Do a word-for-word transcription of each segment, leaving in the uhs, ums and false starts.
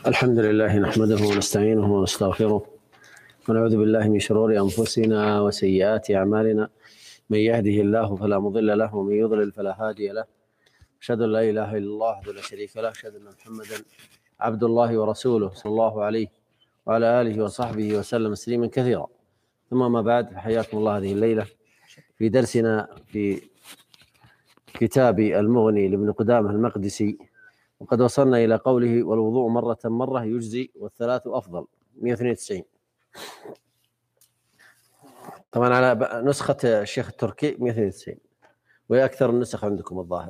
الحمد لله نحمده ونستعينه ونستغفره ونعوذ بالله من شرور أنفسنا وسيئات أعمالنا. من يهده الله فلا مضل له ومن يضلل فلا هادي له. أشهد أن لا إله إلا الله وحده لا شريك له، أشهد أن محمدا عبد الله ورسوله صلى الله عليه وعلى آله وصحبه وسلم تسليما كثيرا. ثم ما بعد، فحياكم الله هذه الليلة في درسنا في كتاب المغني لابن قدامة المقدسي، وقد وصلنا إلى قوله: والوضوء مرة مرة يجزي والثلاث أفضل. مئة واثنين وتسعين. طبعا على نسخة الشيخ التركي مئة واثنين وتسعين، وهي أكثر النسخ عندكم الظاهر.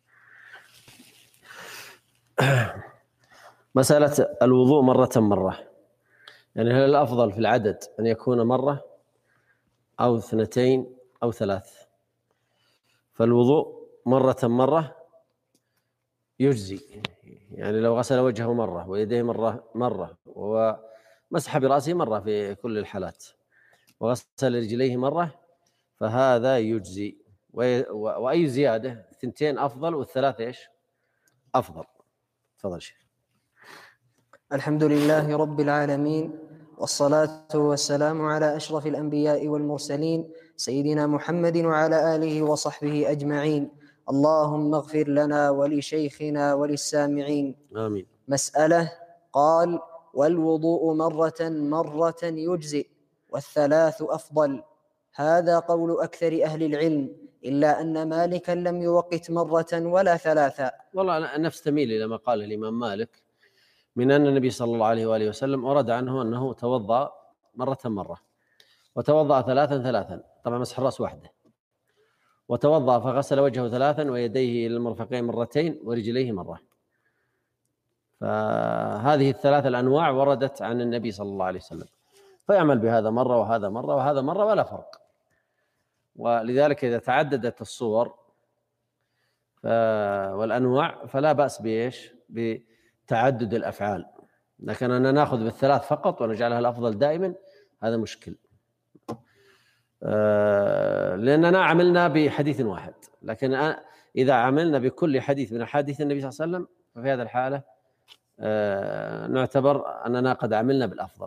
مسألة الوضوء مرة مرة، يعني هل الأفضل في العدد أن يكون مرة أو اثنتين أو ثلاث؟ فالوضوء مرة مرة يجزي، يعني لو غسل وجهه مرة ويديه مرة مرة ومسح برأسه مرة في كل الحالات وغسل رجليه مرة فهذا يجزي. وأي زيادة، ثنتين أفضل والثلاثة إيش أفضل. تفضل شيخ. الحمد لله رب العالمين، والصلاة والسلام على أشرف الأنبياء والمرسلين سيدنا محمد وعلى آله وصحبه أجمعين. اللهم اغفر لنا ولشيخنا وللسامعين. آمين. مسألة. قال: والوضوء مرة مرة يجزئ والثلاث أفضل. هذا قول أكثر أهل العلم، إلا أن مالكا لم يوقت مرة ولا ثلاثة. والله أنا نفس تميل إلى ما قال الإمام مالك، من أن النبي صلى الله عليه وآله وسلم ورد عنه أنه توضأ مرة مرة، وتوضأ ثلاثا ثلاثا، طبعا مسح الرأس وحده، وتوضأ فغسل وجهه ثلاثا ويديه إلى المرفقين مرتين ورجليه مرة. فهذه الثلاث الأنواع وردت عن النبي صلى الله عليه وسلم، فيعمل بهذا مرة وهذا مرة وهذا مرة ولا فرق. ولذلك إذا تعددت الصور والأنواع فلا بأس بإيش بتعدد الأفعال، لكن أننا نأخذ بالثلاث فقط ونجعلها الأفضل دائما هذا مشكل، لأننا عملنا بحديث واحد. لكن إذا عملنا بكل حديث من حديث النبي صلى الله عليه وسلم ففي هذا الحالة نعتبر أننا قد عملنا بالأفضل.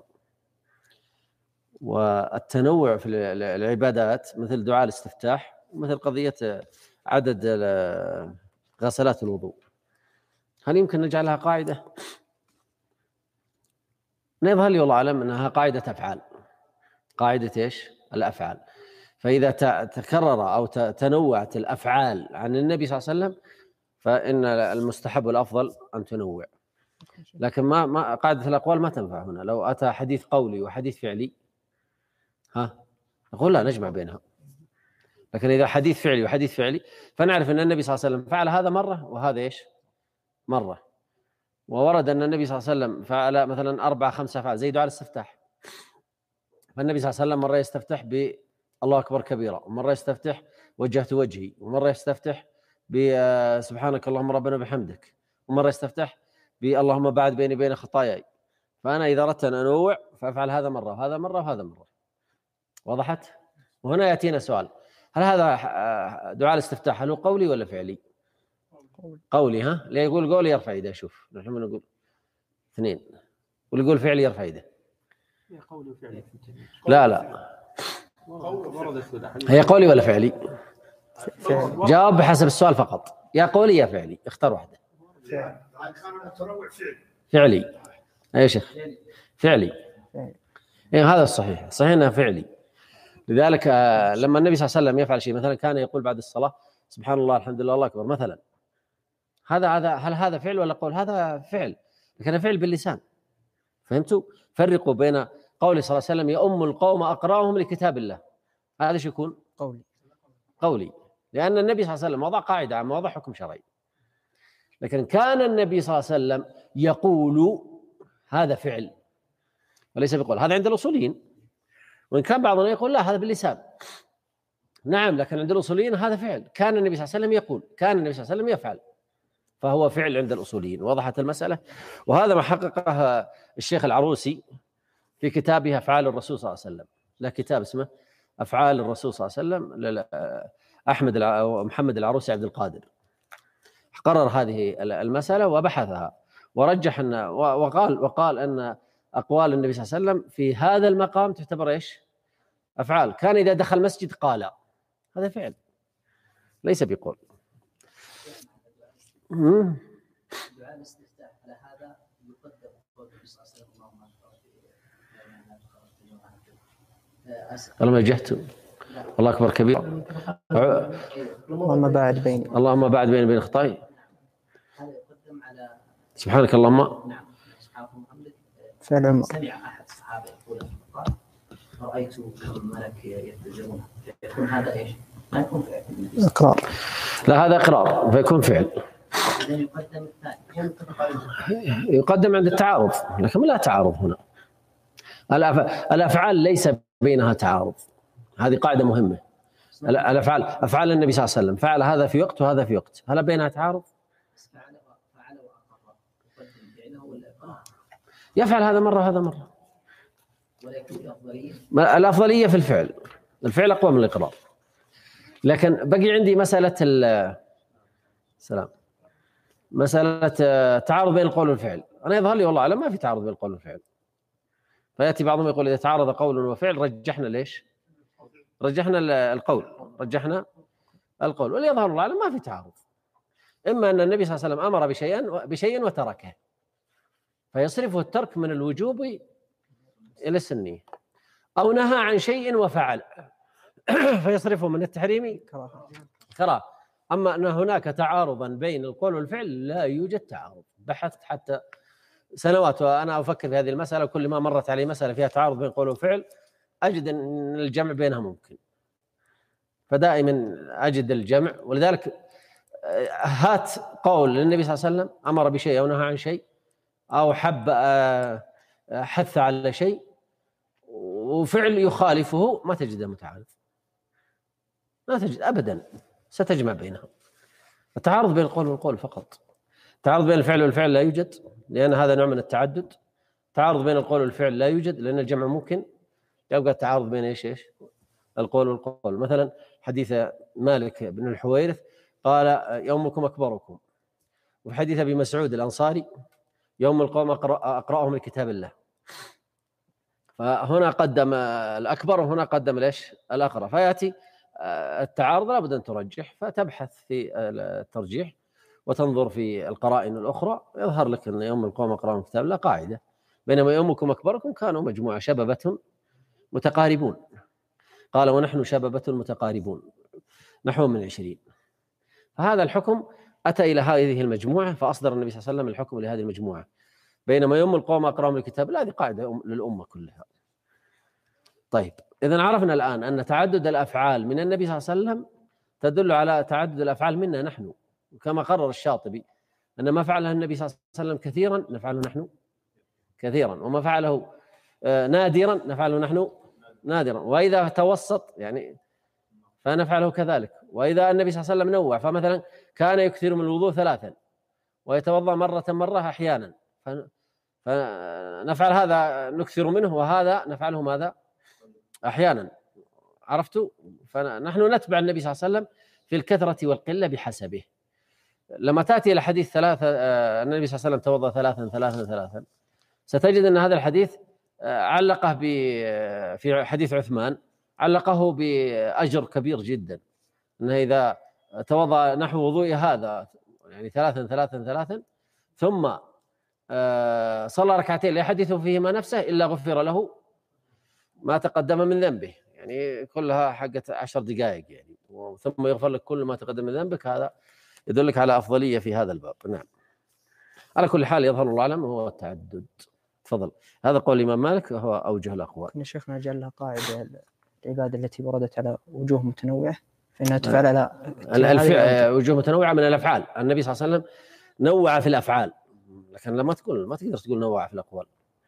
والتنوع في العبادات مثل دعاء الاستفتاح، مثل قضية عدد غسلات الوضوء، هل يمكن نجعلها قاعدة؟ يظهر لي والله أعلم أنها قاعدة أفعال، قاعدة إيش؟ الأفعال. فإذا تكرر أو تنوعت الأفعال عن النبي صلى الله عليه وسلم فإن المستحب والأفضل أن تنوع. لكن ما ما قاعدة الأقوال ما تنفع هنا. لو أتى حديث قولي وحديث فعلي ها نقول لا نجمع بينها. لكن إذا حديث فعلي وحديث فعلي فنعرف أن النبي صلى الله عليه وسلم فعل هذا مرة وهذا إيش مرة. وورد أن النبي صلى الله عليه وسلم فعل مثلا أربعة خمسة أفعال زي دعاء الاستفتاح، فالنبي صلى الله عليه وسلم مرة يستفتح بالله أكبر كبيرا، ومرة يستفتح وجهت وجهي، ومرة يستفتح بسبحانك اللهم ربنا بحمدك، ومرة يستفتح باللهم بعد بيني بين خطاياي. فأنا إذا أردت أن أنوع فأفعل هذا مرة وهذا مرة وهذا مرة. وضحت؟ وهنا يأتينا سؤال: هل هذا دعاء الاستفتاح هل هو قولي ولا فعلي؟ قولي. ها اللي يقول قولي يرفع يده. شوف نحن نقول اثنين، واللي يقول فعلي يرفع يده. قولي وفعلي. لا لا هي قولي ولا فعلي؟ فعلي. جاوب بحسب السؤال فقط، يا قولي يا فعلي، اختار واحدة. فعلي. فعلي. يا شيخ فعلي. إيه هذا الصحيح، صحيح انها فعلي. لذلك لما النبي صلى الله عليه وسلم يفعل شيء، مثلا كان يقول بعد الصلاة سبحان الله الحمد لله الله أكبر مثلا، هذا هذا هل هذا فعل ولا قول؟ هذا فعل، لكن فعل باللسان. فهمتوا؟ فرقوا بين قول صلى الله عليه وسلم يؤم القوم أقرأهم لكتاب الله، هذا شو يكون؟ قولي. قولي، لأن النبي صلى الله عليه وسلم وضع قاعدة عامة، وضع حكم شرعي. لكن كان النبي صلى الله عليه وسلم يقول هذا فعل وليس بقول، هذا عند الأصوليين. وإن كان بعضنا يقول لا هذا باللسان، نعم، لكن عند الأصوليين هذا فعل. كان النبي صلى الله عليه وسلم يقول، كان النبي صلى الله عليه وسلم يفعل، فهو فعل عند الأصوليين. وضحت المسألة؟ وهذا ما حققه الشيخ العروسي في كتابه أفعال الرسول صلى الله عليه وسلم. له كتاب اسمه أفعال الرسول صلى الله عليه وسلم أحمد محمد العروسي عبد القادر، قرر هذه المسألة وبحثها، ورجح أن وقال وقال أن أقوال النبي صلى الله عليه وسلم في هذا المقام تعتبر إيش؟ أفعال. كان إذا دخل مسجد قال، هذا فعل ليس بقول. دعاء الاستفتاح على هذا يقدم قول النبي صلى الله عليه وسلم اللهم وجهت الله أكبر كبير اللهم باعد بيني اللهم باعد بيني وبين خطاي. هذا يقدم على سبحانك اللهم. نعم. أصحاب محمد فعل عمر. سمع أحد الصحابة يقول قال رأيت الملك يتزرون، يكون هذا إيش؟ ما يكون فعل. إقرار. لا هذا إقرار فيكون فعل. إذا يقدم الثاني. يقدم عند التعارض، لكن لا تعارض هنا. الأفعال ليس بينها تعارض، هذه قاعدة مهمة. الأفعال أفعال النبي صلى الله عليه وسلم فعل هذا في وقت وهذا في وقت، هل بينها تعارض؟ فعل فعل وأقر يقدم فعله ولا إقرار؟ يفعل هذا مرة وهذا مرة. ولكن الأفضلية الأفضلية في الفعل، الفعل أقوى من الإقرار. لكن بقي عندي مسألة السلام مسألة تعارض بين القول والفعل. أنا يظهر لي والله أعلم ما في تعارض بين القول والفعل. فيأتي بعضهم يقول إذا تعارض قول وفعل رجحنا ليش؟ رجحنا القول، رجحنا القول. واللي يظهر الله أعلم ما في تعارض. إما أن النبي صلى الله عليه وسلم أمر بشيء بشيء وتركه، فيصرفه الترك من الوجوب إلى السنية، أو نهى عن شيء وفعل فيصرفه من التحريم كراهة. أما أن هناك تعارضا بين القول والفعل لا يوجد تعارض. بحثت حتى سنوات وأنا أفكر في هذه المسألة، كل ما مرت علي مسألة فيها تعارض بين قول وفعل أجد أن الجمع بينها ممكن، فدائما أجد الجمع. ولذلك هات قول للنبي صلى الله عليه وسلم أمر بشيء أو نهى عن شيء أو حب حث على شيء وفعل يخالفه، ما تجده متعارض، ما تجد أبدا، ستجمع بينهم. التعارض بين القول والقول فقط. التعارض بين الفعل والفعل لا يوجد، لأن هذا نوع من التعدد. التعارض بين القول والفعل لا يوجد، لأن الجمع ممكن. يبقى التعارض بين ايش ايش القول والقول. مثلا حديث مالك بن الحويرث قال يومكم أكبركم، وفي حديث أبي مسعود الأنصاري يوم القوم أقرأ أقرأهم لكتاب الله. فهنا قدم الأكبر وهنا قدم ليش الأقرأ. فيأتي التعارض لابد أن ترجح، فتبحث في الترجيح وتنظر في القرائن الأخرى، يظهر لك أن يوم القوم أقرأهم كتاب الله قاعدة، بينما يومكم أكبركم كانوا مجموعة شببة متقاربون. قال ونحن شببة متقاربون نحو من عشرين. فهذا الحكم أتى إلى هذه المجموعة، فأصدر النبي صلى الله عليه وسلم الحكم لهذه المجموعة، بينما يوم القوم أقرأهم الكتاب لا، هذه قاعدة للأمة كلها. طيب، إذن عرفنا الآن أن تعدد الأفعال من النبي صلى الله عليه وسلم تدل على تعدد الأفعال منا نحن، كما قرر الشاطبي أن ما فعله النبي صلى الله عليه وسلم كثيرا نفعله نحن كثيرا، وما فعله نادرا نفعله نحن نادرا، وإذا توسط يعني فنفعله كذلك. وإذا النبي صلى الله عليه وسلم نوع، فمثلا كان يكثر من الوضوء ثلاثا ويتوضأ مرة مرة أحيانا، فنفعل هذا نكثر منه، وهذا نفعله ماذا أحيانا. عرفتوا؟ فنحن نتبع النبي صلى الله عليه وسلم في الكثرة والقلة بحسبه. لما تأتي إلى حديث ثلاثة النبي صلى الله عليه وسلم توضأ ثلاثا ثلاثا ثلاثا، ستجد أن هذا الحديث علقه في حديث عثمان، علقه بأجر كبير جدا، أنه إذا توضأ نحو وضوء هذا يعني ثلاثا ثلاثا ثلاثا ثم صلى ركعتين لا يحدث فيهما نفسه إلا غفر له ما تقدم من ذنبه، يعني كلها حقت عشر دقائق يعني، ثم يغفر لك كل ما تقدم من ذنبك. هذا يدلك على أفضلية في هذا الباب. نعم، على كل حال يظهر الله أعلم هو التعدد. تفضل. هذا قول الإمام مالك وهو أوجه الأقوال. إن شيخنا جعل لها قاعدة العبادة التي وردت على وجوه متنوعة فإنها تفعل على الفعل وجوه متنوعة من الأفعال. النبي صلى الله عليه وسلم نوع في الأفعال، لكن لما تقول ما تقدر تقول نوع في الأقوال.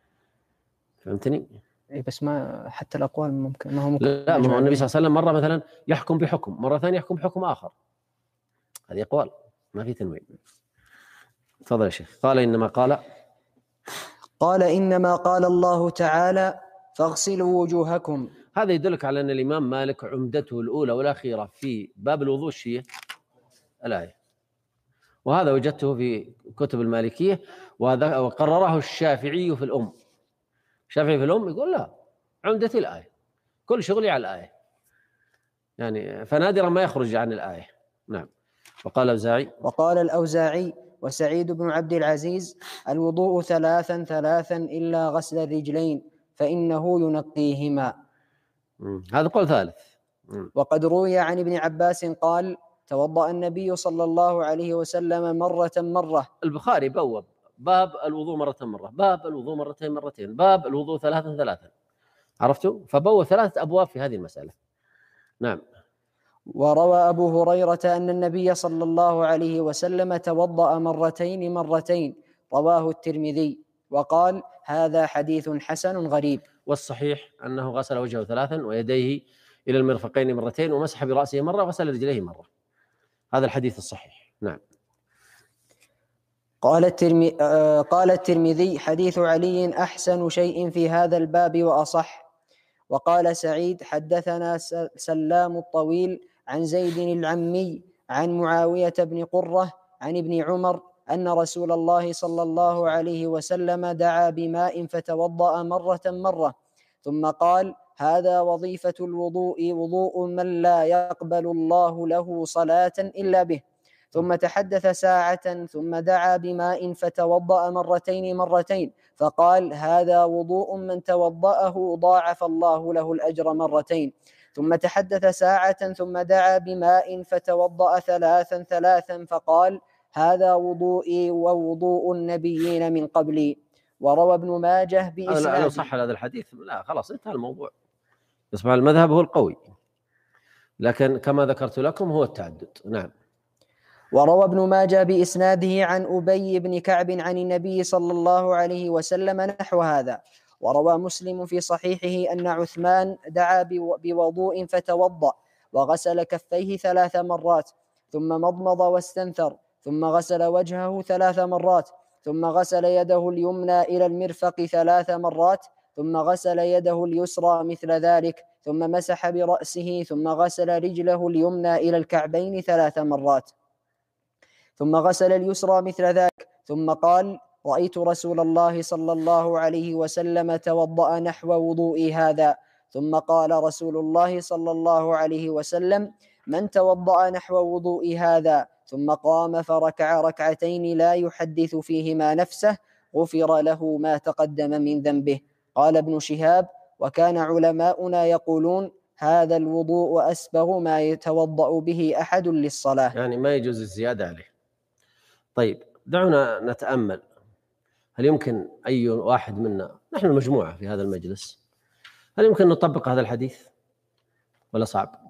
فهمتني؟ إيه بس ما حتى الأقوال ممكن ما هو ممكن. لا، ما هو النبي صلى الله عليه وسلم مرة مثلا يحكم بحكم، مرة ثانية يحكم بحكم آخر، هذه أقوال ما في تنويع. تفضل يا شيخ. قال إنما قال قال إنما قال الله تعالى فاغسلوا وجوهكم. هذا يدلك على أن الإمام مالك عمدته الأولى والأخيرة في باب الوضوء الشيء الآية، وهذا وجدته في كتب المالكية، وهذا وقرره الشافعي في الأم. الشافعي في الأم يقول لا، عمدتي الآية، كل شغلي على الآية، يعني فنادرا ما يخرج عن الآية. نعم. وقال الأوزاعي وقال الأوزاعي وسعيد بن عبد العزيز: الوضوء ثلاثا ثلاثا إلا غسل الرجلين فإنه ينقيهما. هذا قول ثالث. وقد روي عن ابن عباس قال: توضأ النبي صلى الله عليه وسلم مرة مرة. البخاري بوب باب الوضوء مرة مرة، باب الوضوء مرتين مرتين، باب الوضوء ثلاثا ثلاثا، عرفتوا؟ فبوب ثلاثة أبواب في هذه المسألة. نعم. وروى أبو هريرة أن النبي صلى الله عليه وسلم توضأ مرتين مرتين، رواه الترمذي، وقال: هذا حديث حسن غريب. والصحيح أنه غسل وجهه ثلاثا ويديه إلى المرفقين مرتين ومسح برأسه مرة وغسل رجليه مرة. هذا الحديث الصحيح. نعم. قال الترمذي قال الترمذي: حديث علي أحسن شيء في هذا الباب وأصح. وقال سعيد: حدثنا سلام الطويل عن زيد العمي عن معاوية بن قرة عن ابن عمر أن رسول الله صلى الله عليه وسلم دعا بماء فتوضأ مرة مرة، ثم قال: هذا وظيفة الوضوء، وضوء من لا يقبل الله له صلاة إلا به. ثم تحدث ساعة، ثم دعا بماء فتوضأ مرتين مرتين، فقال: هذا وضوء من توضأه ضاعف الله له الأجر مرتين. ثم تحدث ساعة، ثم دعا بماء فتوضأ ثلاثا ثلاثا، فقال: هذا وضوئي ووضوء النبيين من قبلي. وروى ابن ماجه بإسناد. لو صح هذا الحديث لا خلاص انتهى الموضوع، يصبح المذهب هو القوي، لكن كما ذكرت لكم هو التعدد. نعم. وروى ابن ماجه بإسناده عن أبي بن كعب عن النبي صلى الله عليه وسلم نحو هذا. وروى مسلم في صحيحه أن عثمان دعا بوضوء فتوضأ وغسل كفيه ثلاث مرات، ثم مضمض واستنثر، ثم غسل وجهه ثلاث مرات، ثم غسل يده اليمنى إلى المرفق ثلاث مرات، ثم غسل يده اليسرى مثل ذلك، ثم مسح برأسه، ثم غسل رجله اليمنى إلى الكعبين ثلاث مرات، ثم غسل اليسرى مثل ذلك، ثم قال: رأيت رسول الله صلى الله عليه وسلم توضأ نحو وضوئي هذا. ثم قال رسول الله صلى الله عليه وسلم: من توضأ نحو وضوئي هذا ثم قام فركع ركعتين لا يحدث فيهما نفسه غفر له ما تقدم من ذنبه. قال ابن شهاب: وكان علماؤنا يقولون: هذا الوضوء أسبغ ما يتوضأ به أحد للصلاة، يعني ما يجوز الزيادة عليه. طيب دعونا نتأمل، هل يمكن أي واحد منا، نحن المجموعة في هذا المجلس، هل يمكن نطبق هذا الحديث ولا صعب؟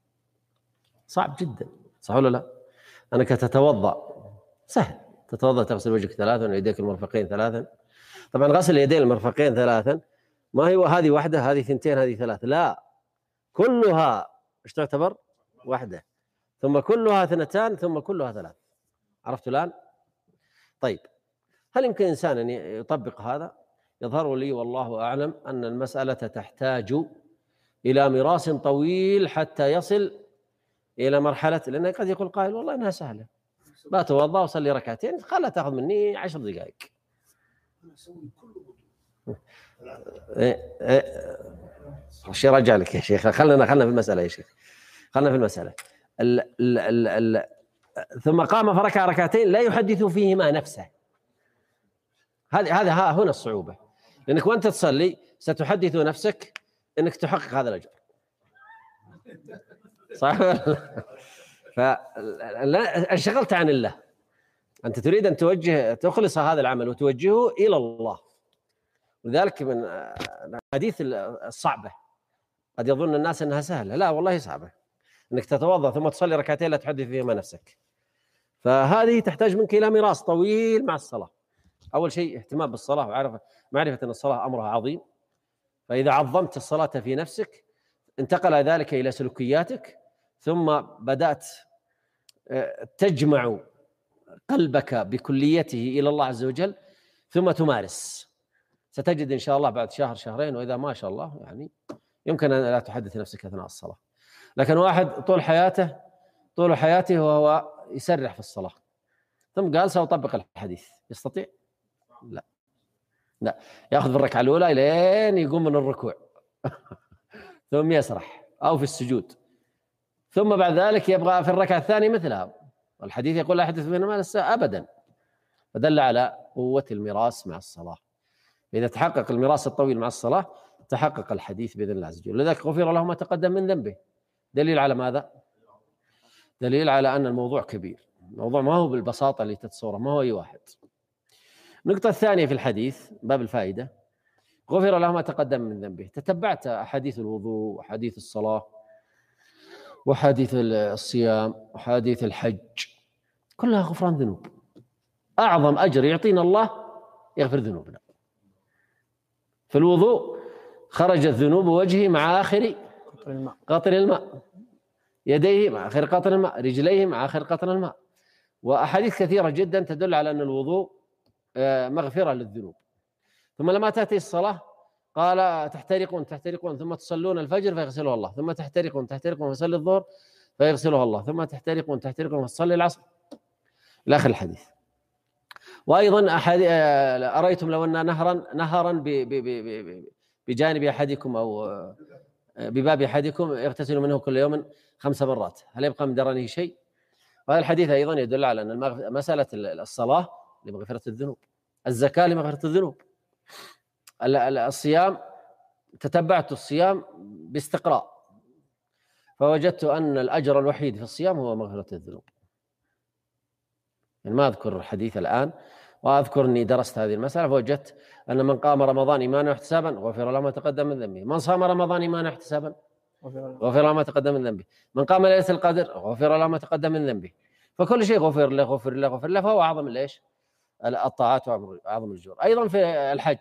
صعب جدا، صح ولا لا؟ أنك تتوضأ سهل، تتوضأ تغسل وجهك ثلاثا ويديك المرفقين ثلاثا. طبعا غسل اليدين المرفقين ثلاثا ما هي هذه واحدة هذه ثنتين هذه ثلاث، لا، كلها ايش تعتبر؟ واحدة، ثم كلها اثنتان، ثم كلها ثلاث. عرفت الآن؟ طيب هل يمكن إنسان أن يطبق هذا؟ يظهر لي والله أعلم أن المسألة تحتاج إلى مراس طويل حتى يصل إلى مرحلة، لأن قد يقول قائل والله إنها سهلة، بتوضأ وصلي ركعتين خلها تأخذ مني عشر دقائق. الشيء رجع لك يا شيخ، خلنا خلنا في المسألة يا شيخ، خلنا في المسألة. ال ال ال ال ثم قام فركع ركعتين لا يحدث فيهما نفسه. هذه هذا ها هنا الصعوبة، لأنك وأنت تصلي ستحدث نفسك أنك تحقق هذا الأجر، صح؟ فانشغلت عن الله، أنت تريد أن توجه تخلص هذا العمل وتوجهه إلى الله. لذلك من الحديث الصعبة قد يظن الناس أنها سهلة، لا والله صعبة، أنك تتوضأ ثم تصلي ركعتين لا تحدث فيهما نفسك. فهذه تحتاج منك إلى ميراث طويل مع الصلاة. أول شيء اهتمام بالصلاة وعرفة معرفة أن الصلاة أمرها عظيم، فإذا عظمت الصلاة في نفسك انتقل ذلك إلى سلوكياتك، ثم بدأت تجمع قلبك بكليته إلى الله عز وجل، ثم تمارس. ستجد إن شاء الله بعد شهر شهرين وإذا ما شاء الله يعني يمكن أن لا تحدث نفسك أثناء الصلاة. لكن واحد طول حياته طول حياته وهو يسرح في الصلاة، ثم قال سأطبق الحديث، يستطيع؟ لا لا، يأخذ في الركعة الأولى لين يقوم من الركوع ثم يسرح أو في السجود، ثم بعد ذلك يبغى في الركعة الثانية مثلها، والحديث يقول لا يحدث بينهما الساعة أبدا، فدل على قوة الميراث مع الصلاة. إذا تحقق الميراث الطويل مع الصلاة تحقق الحديث بإذن الله عز وجل. لذلك غفر له ما تقدم من ذنبه. دليل على ماذا؟ دليل على أن الموضوع كبير، الموضوع ما هو بالبساطة اللي تتصوره، ما هو أي واحد. النقطة الثانية في الحديث باب الفائدة، غفر له ما تقدم من ذنبه. تتبعت أحاديث الوضوء وحديث الصلاة وحديث الصيام وحديث الحج، كلها غفران ذنوب. أعظم أجر يعطينا الله يغفر ذنوبنا. في الوضوء خرجت ذنوب وجهه مع آخر قطر الماء، يديه مع آخر قطر الماء، رجليه مع آخر قطر الماء. وأحاديث كثيرة جدا تدل على أن الوضوء مغفرة للذنوب. ثم لما تأتي الصلاة قال تحترقون تحترقون ثم تصلون الفجر فيغسلها الله، ثم تحترقون تحترقون فيصلي الظهر فيغسلها الله، ثم تحترقون تحترقون فتصلي العصر إلى آخر الحديث. وأيضا أحد أرأيتم لو أن نهرا نهرا بجانب أحدكم أو بباب أحدكم يغتسل منه كل يوم خمس مرات، هل يبقى من درنه شيء؟ وهذا الحديث أيضا يدل على أن مسألة الصلاة لمغفرة الذنوب، الزكاة لمغفرة الذنوب، الصيام تتبعت الصيام باستقراء فوجدت أن الأجر الوحيد في الصيام هو مغفرة الذنوب. يعني ما أذكر الحديث الآن، وأذكر أني درست هذه المسألة فوجدت أن من قام رمضان إيمانا واحتسابا غفر له ما تقدم من ذنبه، من صام رمضان إيمانا واحتسابا غفر له ما تقدم من ذنبه، من قام ليلة القدر غفر له ما تقدم من ذنبه. فكل شيء غفر له غفر له غفر له، فهو أعظم ليش الطاعات وأعظم الأجور. أيضا في الحج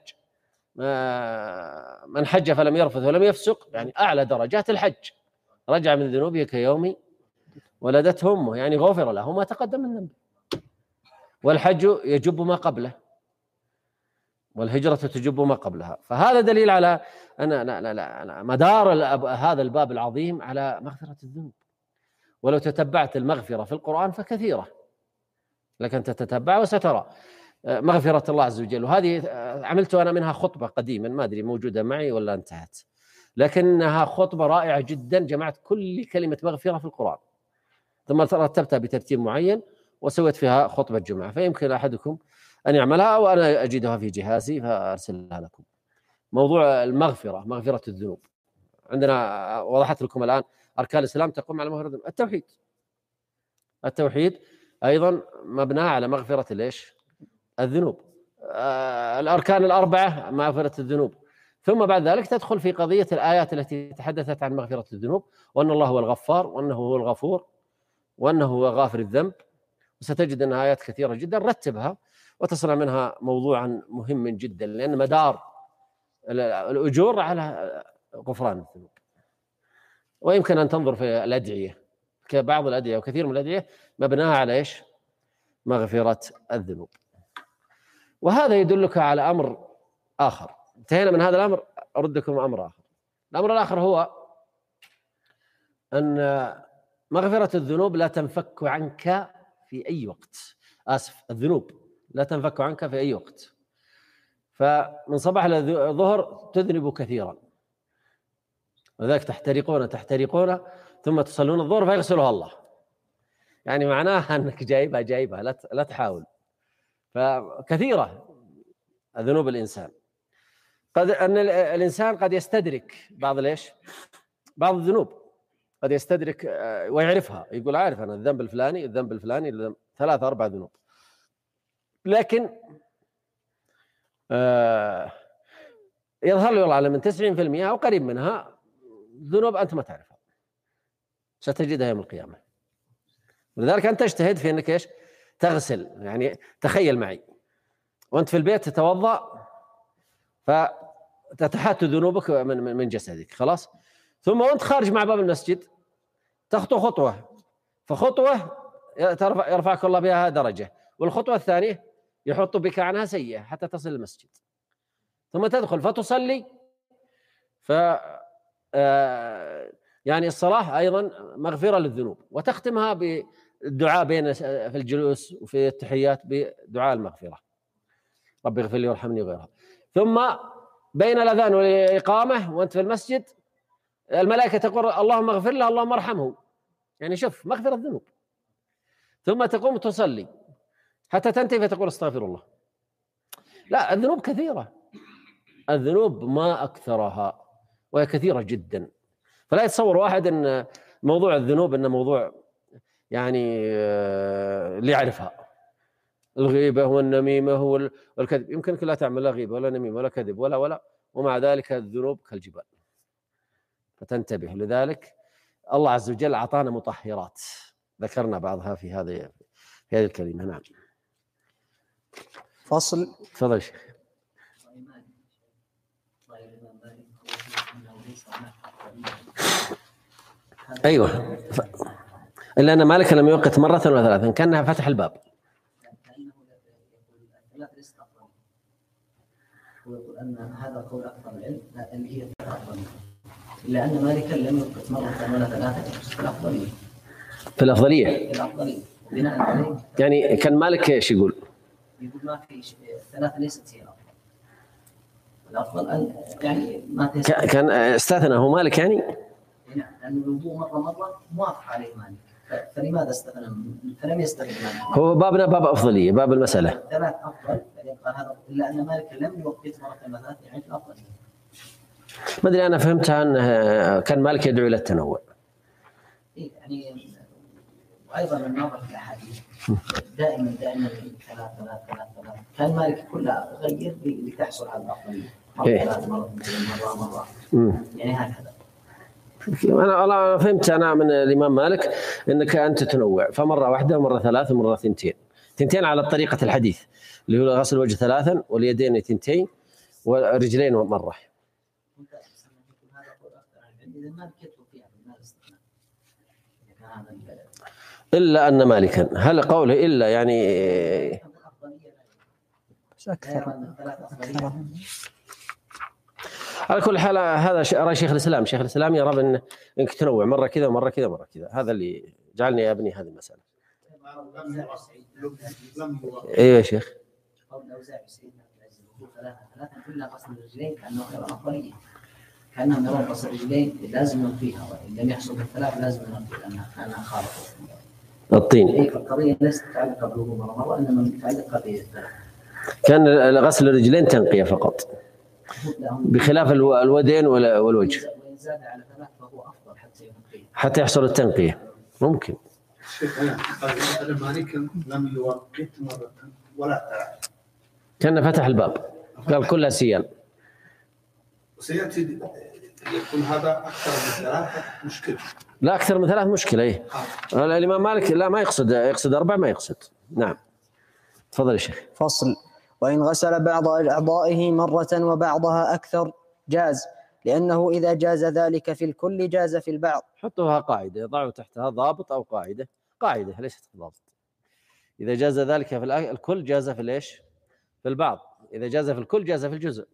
من حج فلم يرفث ولم يفسق، يعني أعلى درجات الحج، رجع من ذنوبه كيوم ولدته أمه، يعني غفر له ما تقدم من ذنبه. والحج يجب ما قبله، والهجرة تجب ما قبلها. فهذا دليل على أن لا لا لا مدار هذا الباب العظيم على مغفرة الذنوب. ولو تتبعت المغفرة في القرآن فكثيرة، لكن تتتبع وسترى مغفرة الله عز وجل. وهذه عملت أنا منها خطبة قديما، ما أدري موجودة معي ولا انتهت، لكنها خطبة رائعة جدا، جمعت كل كلمة مغفرة في القرآن ثم رتبتها بترتيب معين وسويت فيها خطبة جمعة، فيمكن أحدكم أن يعملها وأنا أجدها في جهازي فأرسلها لكم. موضوع المغفرة، مغفرة الذنوب، عندنا وضحت لكم الآن أركان الإسلام تقوم على مغفرة الذنوب. التوحيد التوحيد أيضا مبنى على مغفرة ليش الذنوب. آه الأركان الأربعة مغفرة الذنوب. ثم بعد ذلك تدخل في قضية الآيات التي تحدثت عن مغفرة الذنوب، وأن الله هو الغفار، وأنه هو الغفور، وأنه هو غافر الذنب. وستجد أنها آيات كثيرة جدا، رتبها وتصنع منها موضوعا مهما جدا، لأن مدار الأجور على غفران الذنوب. ويمكن أن تنظر في الأدعية، كبعض الأدعية وكثير من الأدعية مبناها على إيش؟ مغفرة الذنوب. وهذا يدلك على أمر آخر. انتهينا من هذا الأمر، أردكم أمر آخر. الأمر الآخر هو أن مغفرة الذنوب لا تنفك عنك في أي وقت. آسف، الذنوب لا تنفك عنك في أي وقت. فمن صباح إلى الظهر تذنب كثيرا، وذلك تحترقون تحترقون ثم تصلون الظهر فيغسلها الله. يعني معناها أنك جايبها جايبها، لا لا تحاول. فكثيرة ذنوب الإنسان، قد أن الإنسان قد يستدرك بعض ليش بعض الذنوب، قد يستدرك ويعرفها، يقول عارف أنا الذنب الفلاني الذنب الفلاني ثلاثة أربع ذنوب، لكن آه يظهر له على من تسعين بالمئة أو قريب منها ذنوب أنت ما تعرفها، ستجدها يوم القيامة. ولذلك أنت تجتهد في أنك إيش تغسل. يعني تخيل معي وأنت في البيت تتوضأ فتتحات ذنوبك من من جسدك، خلاص. ثم وأنت خارج مع باب المسجد تخطو خطوة، فخطوة يرفعك الله بها درجة، والخطوة الثانية يحط بك عنها سيئة حتى تصل المسجد. ثم تدخل فتصلي، ف يعني الصلاة أيضا مغفرة للذنوب، وتختمها الدعاء بين في الجلوس وفي التحيات بدعاء المغفرة، رب اغفر لي وارحمني وغيرها. ثم بين الأذان والإقامة وأنت في المسجد الملائكة تقول اللهم اغفر له اللهم ارحمه، يعني شوف مغفرة الذنوب. ثم تقوم تصلي حتى تنتهي فتقول استغفر الله. لا، الذنوب كثيرة، الذنوب ما أكثرها وهي كثيرة جدا. فلا يتصور واحد أن موضوع الذنوب أنه موضوع يعني اللي يعرفها، الغيبة والنميمة والكذب، يمكنك لا تعمل لا غيبة ولا نميمة ولا كذب ولا ولا ومع ذلك الذنوب كالجبال، فتنتبه. لذلك الله عز وجل أعطانا مطهرات ذكرنا بعضها في هذه في هذه الكلمة. نعم. فصل. تفضل شيخ. أيوة، ف... إلا أن مالك لم يوقت مرة ولا ثلاثا، كأنها فتح الباب. ويقول أن هذا قول أكثر العلم اللي هي الأفضلية، إلا أن مالكا لم يوقت مرة ولا ثلاثة في الأفضلية. في الأفضلية. الأفضلية بناء عليه. يعني كان مالك ايش يقول؟ يقول ما في الثلاثة ليست هي الأفضل. الأفضل أن يعني ما تست... كان استثنى هو مالك يعني؟ نعم، لأن الوضوء مرة مرة موافق عليه مالك، فلماذا استثنى؟ فلم يستثنى مالك. هو بابنا باب أفضلية، باب المسألة. الثلاث أفضل، قال هذا إلا أن مالك لم يوقت مرة ثلاث يعني في الأفضل. ما أدري، أنا فهمتها أن كان مالك يدعو إلى التنوع. إيه يعني، وأيضا النظر في الأحاديث دائما دائما ثلاث ثلاث ثلاث ثلاث، كان مالك كلها غير لتحصل على الأفضلية، مرة ثلاث مرة مرة مرة يعني هكذا. أنا أنا فهمت أنا من الإمام مالك أنك أنت تنوع، فمرة واحدة ومرة ثلاث ومرة ثنتين، ثنتين على طريقة الحديث اللي هو غسل الوجه ثلاثا واليدين ثنتين والرجلين مرة. إلا أن مالكا، هل قوله إلا يعني أكثر؟ على كل حال هذا رأي شيخ الإسلام. شيخ الإسلام يرى أن إنك تنوع مرة كذا ومرة كذا ومرة كذا، هذا اللي جعلني أبني هذه المسألة. أيوة يا شيخ. كأنهم يرون غسل الرجلين لازم ننفيها، وإن لم يحصل بالثلاث لازم ننفي لأنها كانها خالصة الطين. إيه، فالقضية ليست متعلقة بالوضوء مرة مرة، إنما متعلقة بالثلاث. كان غسل الرجلين تنقية فقط، بخلاف الودين والوجه. وإن زاد على ثلاث فهو أفضل حتى ينقيه، حتى يحصل التنقية. ممكن. هذا مالك لم يوقت مرة ولا ثلاث، كان فتح الباب قال كلها سيان. وسيأتي يكون هذا أكثر من ثلاثة مشكلة. لا، أكثر من ثلاث مشكلة. إيه آه. الإمام مالك لا ما يقصد يقصد أربع، ما يقصد. نعم. تفضل يا شيخ. فصل. وإن غسل بعض أعضائه مرة وبعضها أكثر جاز، لأنه إذا جاز ذلك في الكل جاز في البعض. حطوها قاعدة، ضعوا تحتها ضابط أو قاعدة. قاعدة ليست ضابط. إذا جاز ذلك في الكل جاز في ليش؟ في البعض. إذا جاز في الكل جاز في الجزء.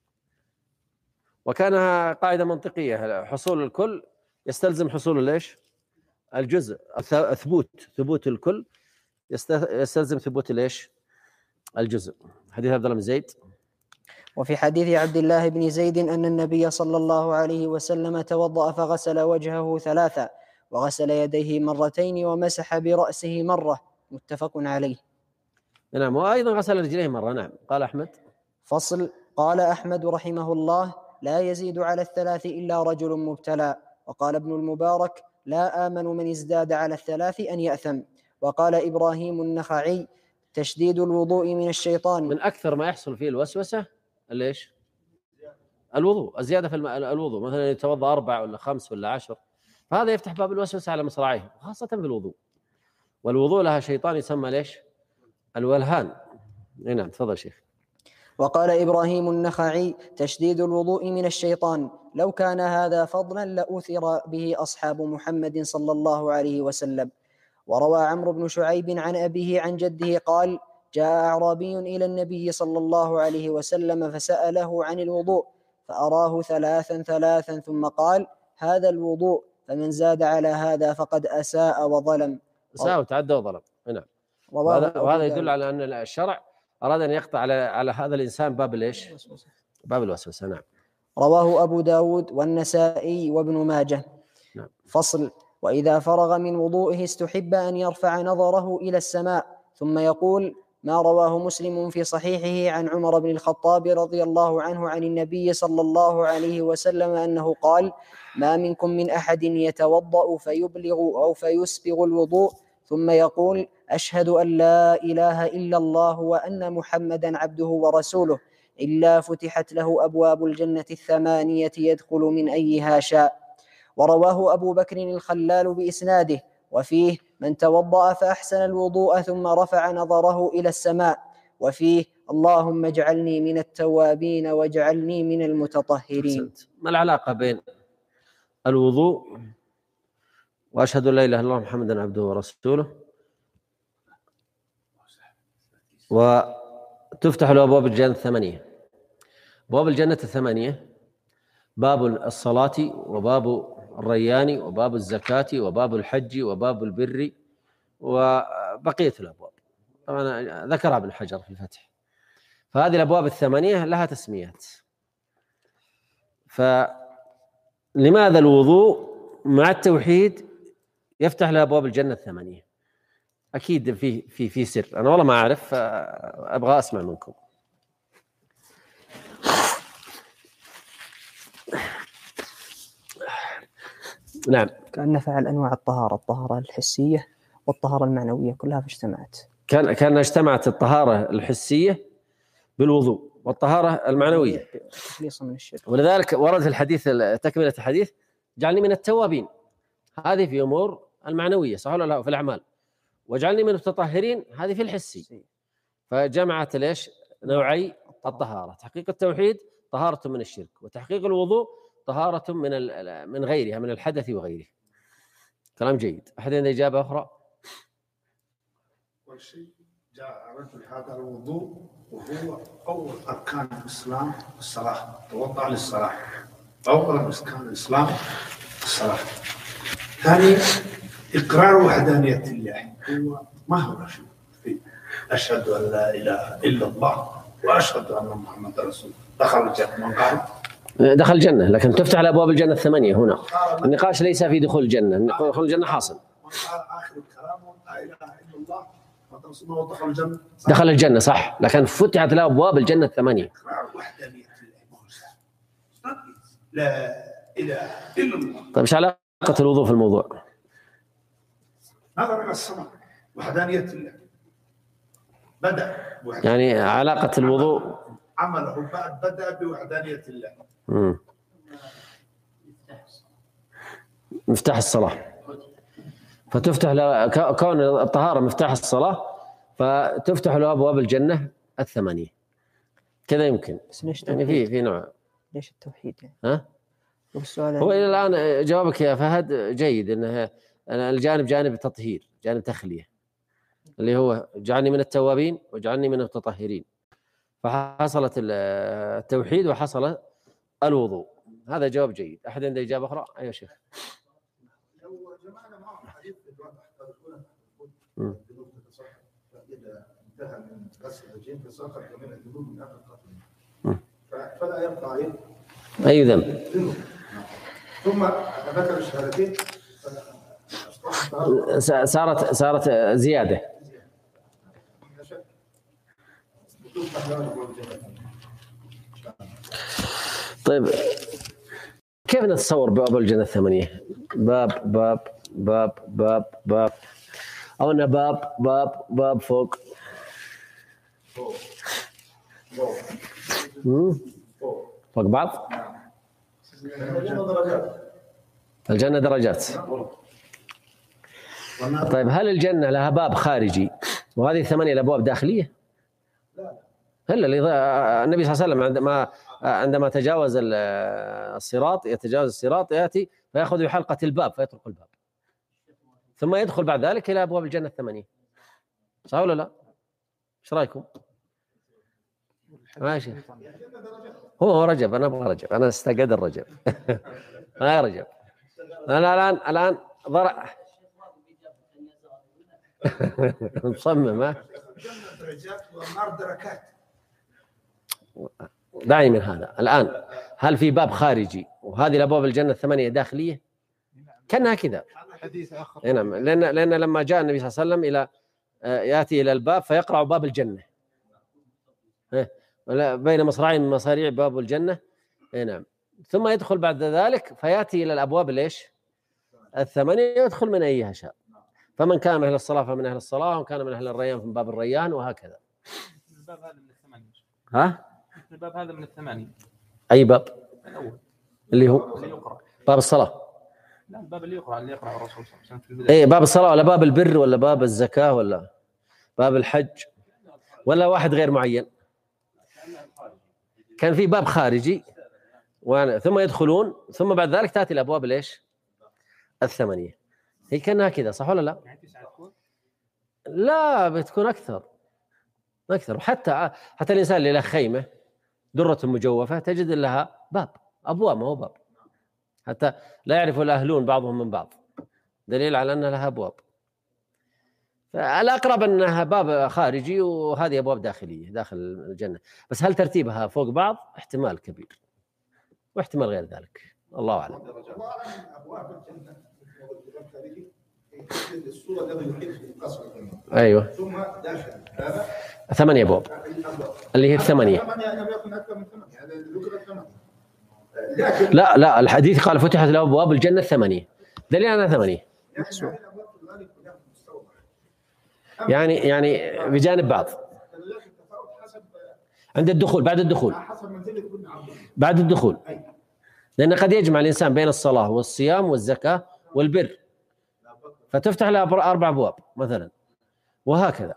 وكانها قاعدة منطقية، حصول الكل يستلزم حصول ليش؟ الجزء. ثبوت ثبوت الكل يستلزم ثبوت ليش؟ الجزء. حديث عبد الله بن زيد. وفي حديث عبد الله بن زيد أن النبي صلى الله عليه وسلم توضأ فغسل وجهه ثلاثا وغسل يديه مرتين ومسح برأسه مرة، متفق عليه. نعم. وأيضا غسل رجليه مرة. نعم. قال أحمد. فصل. قال أحمد رحمه الله: لا يزيد على الثلاث إلا رجل مبتلى. وقال ابن المبارك: لا آمن من ازداد على الثلاث أن يأثم. وقال إبراهيم النخعي: تشديد الوضوء من الشيطان. من أكثر ما يحصل فيه الوسوسة ليش؟ الوضوء، الزيادة في الوضوء، مثلا يتوضأ أربع ولا خمس ولا عشر، فهذا يفتح باب الوسوسة على مصراعيه، خاصة في الوضوء. والوضوء لها شيطان يسمى ليش؟ الولهان. نعم. تفضل شيخ. وقال إبراهيم النخعي: تشديد الوضوء من الشيطان. لو كان هذا فضلا لأثر به أصحاب محمد صلى الله عليه وسلم. وروى عمرو بن شعيب عن أبيه عن جده قال: جاء أعرابي إلى النبي صلى الله عليه وسلم فسأله عن الوضوء فأراه ثلاثا ثلاثا ثم قال: هذا الوضوء، فمن زاد على هذا فقد أساء وظلم. ساء وتعدى وظلم. نعم. رواه وهذا أبو وهذا داود. يدل على أن الشرع أراد أن يقطع على على هذا الإنسان باب الإيش؟ باب الوسوسة. نعم. رواه أبو داود والنسائي وابن ماجه. نعم. فصل: وإذا فرغ من وضوئه استحب أن يرفع نظره إلى السماء ثم يقول ما رواه مسلم في صحيحه عن عمر بن الخطاب رضي الله عنه عن النبي صلى الله عليه وسلم أنه قال: ما منكم من أحد يتوضأ فيبلغ أو فيسبغ الوضوء ثم يقول أشهد أن لا إله إلا الله وأن محمدا عبده ورسوله إلا فتحت له أبواب الجنة الثمانية يدخل من أيها شاء. ورواه أبو بكر الخلال بإسناده وفيه: من توضأ فأحسن الوضوء ثم رفع نظره إلى السماء، وفيه: اللهم اجعلني من التوابين واجعلني من المتطهرين. ما العلاقة بين الوضوء وأشهد أن لا إله إلا الله محمدا عبده ورسوله وتفتح له أبواب الجنة الثمانية؟ أبواب الجنة الثمانية باب الصلاة وباب الريان وباب الزكاة وباب الحج وباب البر وبقية الأبواب، طبعا ذكرها ابن حجر في الفتح. فهذه الأبواب الثمانية لها تسميات. فلماذا الوضوء مع التوحيد يفتح له أبواب الجنة الثمانية؟ أكيد في في في سر، أنا والله ما أعرف، أبغى أسمع منكم. نعم. كأن فعل أنواع الطهارة، الطهارة الحسية والطهارة المعنوية كلها اجتمعت. كان كان اجتمعت الطهارة الحسية بالوضوء والطهارة المعنوية تخليص من الشرك. ولذلك ورد في الحديث تكملة الحديث: جعلني من التوابين، هذه في أمور المعنوية صح ولا لا؟ في الأعمال. واجعلني من المتطهرين، هذه في الحسي. فجمعت ليش نوعي الطهارة: تحقيق التوحيد طهارة من الشرك، وتحقيق الوضوء طهارة من من غيرها من الحدث وغيره. كلام جيد. أحد عنده إجابة أخرى؟ أول شيء جاء رجل هذا الوضوء وهو أول أركان الإسلام الصلاة، توضأ للصلاة، أول أركان الإسلام الصلاة. ثاني إقرار وحدانية الله، هو ما هو شيء أشهد أن لا إله إلا الله وأشهد أن محمد رسول الله. دخل الجنة من قال؟ دخل الجنة، لكن تفتح لأبواب الجنة الثمانية. هنا النقاش ليس في دخول الجنة، دخول الجنة حاصل. آخر الكلام لا إله إلا الله محمد رسول الله دخل الجنة. دخل الجنة صح، لكن فتحت له أبواب الجنة الثمانية. وحدانية الله، لا إله إلا الله. طيب إيش علاقة الوضوء في الموضوع؟ نظر إلى السماء، وحدانية الله بدأ بوحدانية. يعني علاقة الوضوء عمله بعد بدأ بوحدانية الله. مم. مفتاح الصلاة، فتفتح له كون الطهارة مفتاح الصلاة، فتفتح له أبواب الجنة الثمانية. كذا يمكن. يعني في في نوع. ليش التوحيد يعني؟ ها؟ والسؤال هو إلى الآن جوابك يا فهد جيد، إنه الجانب جانب تطهير، جانب تخلية، اللي هو جعلني من التوابين وجعلني من المتطهرين. فحصلت التوحيد وحصل الوضوء. هذا جواب جيد. أحد عنده إجابة أخرى؟ أيوة شيخ. لو جمعنا معهم حديث الواضح الأولى فإذا انتهى من غسل الوجهين فسقط من الذنوب من آخر القتل فلا يبقى عليه أي ذنب. ثم ذكر الشهادتين صارت صارت زيادة. طيب كيف نتصور باب الجنة الثمانية؟ باب باب باب باب باب أو أن باب باب باب فوق فوق بعض. الجنة درجات. طيب هل الجنة لها باب خارجي وهذه الثمانية الأبواب داخلية؟ هلا النبي صلى الله عليه وسلم عندما عندما تجاوز الصراط يتجاوز الصراط يأتي فيأخذ بحلقة الباب فيطرق الباب ثم يدخل بعد ذلك إلى أبواب الجنة الثمانية. صح ولا لا؟ إيش رأيكم؟ ماشي. هو رجب، أنا أبغى رجب، أنا استقدر رجب. ما رجب. أنا الآن الآن ضرع مصمم ها؟ الجنة درجات والنار دركات. داعي من هذا. الآن هل في باب خارجي وهذه الأبواب الجنة الثمانية داخلية؟ كانها كذا. حديث آخر. نعم، لأن لأن لما جاء النبي صلى الله عليه وسلم إلى يأتي إلى الباب فيقرع باب الجنة، بين مصراعين من مصاريع باب الجنة. نعم، ثم يدخل بعد ذلك فيأتي إلى الأبواب ليش؟ الثمانية، يدخل من أيها شاء. فمن كان من أهل الصلاة فمن أهل الصلاة، ومن كان من أهل الريان من باب الريان، وهكذا. الباب هذا من الثمانية. ها؟ الباب هذا من الثمانية. أي باب؟ الأول. اللي هو اللي يقرأ. باب الصلاة. لا، الباب اللي يقرأ اللي يقرأ الرسول صلى الله عليه وسلم في البداية. إيه، باب الصلاة ولا باب البر ولا باب الزكاة ولا باب الحج ولا واحد غير معين؟ كان في باب خارجي ثم يدخلون، ثم بعد ذلك تأتي الأبواب ليش؟ الثمانية. هي كانها كذا، صح ولا لا؟ لا، بتكون أكثر أكثر. وحتى حتى الإنسان اللي له خيمة درة مجوفة تجد لها باب، أبواب ما هو باب، حتى لا يعرف الأهلون بعضهم من بعض، دليل على أن لها أبواب. فالأقرب أنها باب خارجي وهذه أبواب داخلية داخل الجنة. بس هل ترتيبها فوق بعض؟ احتمال كبير، واحتمال غير ذلك، الله أعلم. أبواب الجنة الصورة الذي يحيط قصر الجنة. أيوة. ثم داخل هذا ثمانية أبواب اللي هي الثمانية. ثمانية لم يكن أكثر من ثمانية، هذا ذكر الثمانية. لا لا، الحديث قال فتحت له أبواب الجنة الثمانية، دليل أنها ثمانية. يعني يعني بجانب بعض عند الدخول، بعد الدخول بعد الدخول لأن قد يجمع الإنسان بين الصلاة والصيام والزكاة والبر، فتفتح له أربع أبواب مثلا، وهكذا.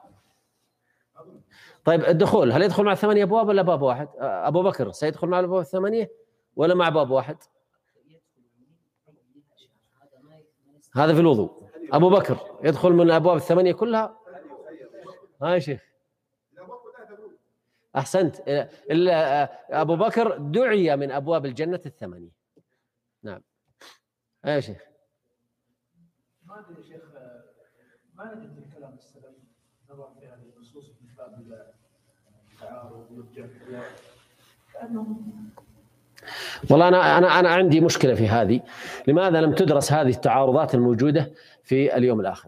طيب الدخول، هل يدخل مع ثمانية أبواب ولا باب واحد؟ أبو بكر سيدخل مع الأبواب الثمانية ولا مع باب واحد؟ هذا في الوضوء. أبو بكر يدخل من الأبواب الثمانية كلها؟ ها يا شيخ، أحسنت. أبو بكر دعي من أبواب الجنة الثمانية. نعم يا شيخ. ما ادري يا شيخ، ما ندري الكلام السلف نظر في هذه النصوص من باب التعارض والجمع كانهم. والله انا انا انا عندي مشكله في هذه. لماذا لم تدرس هذه التعارضات الموجوده في اليوم الاخر؟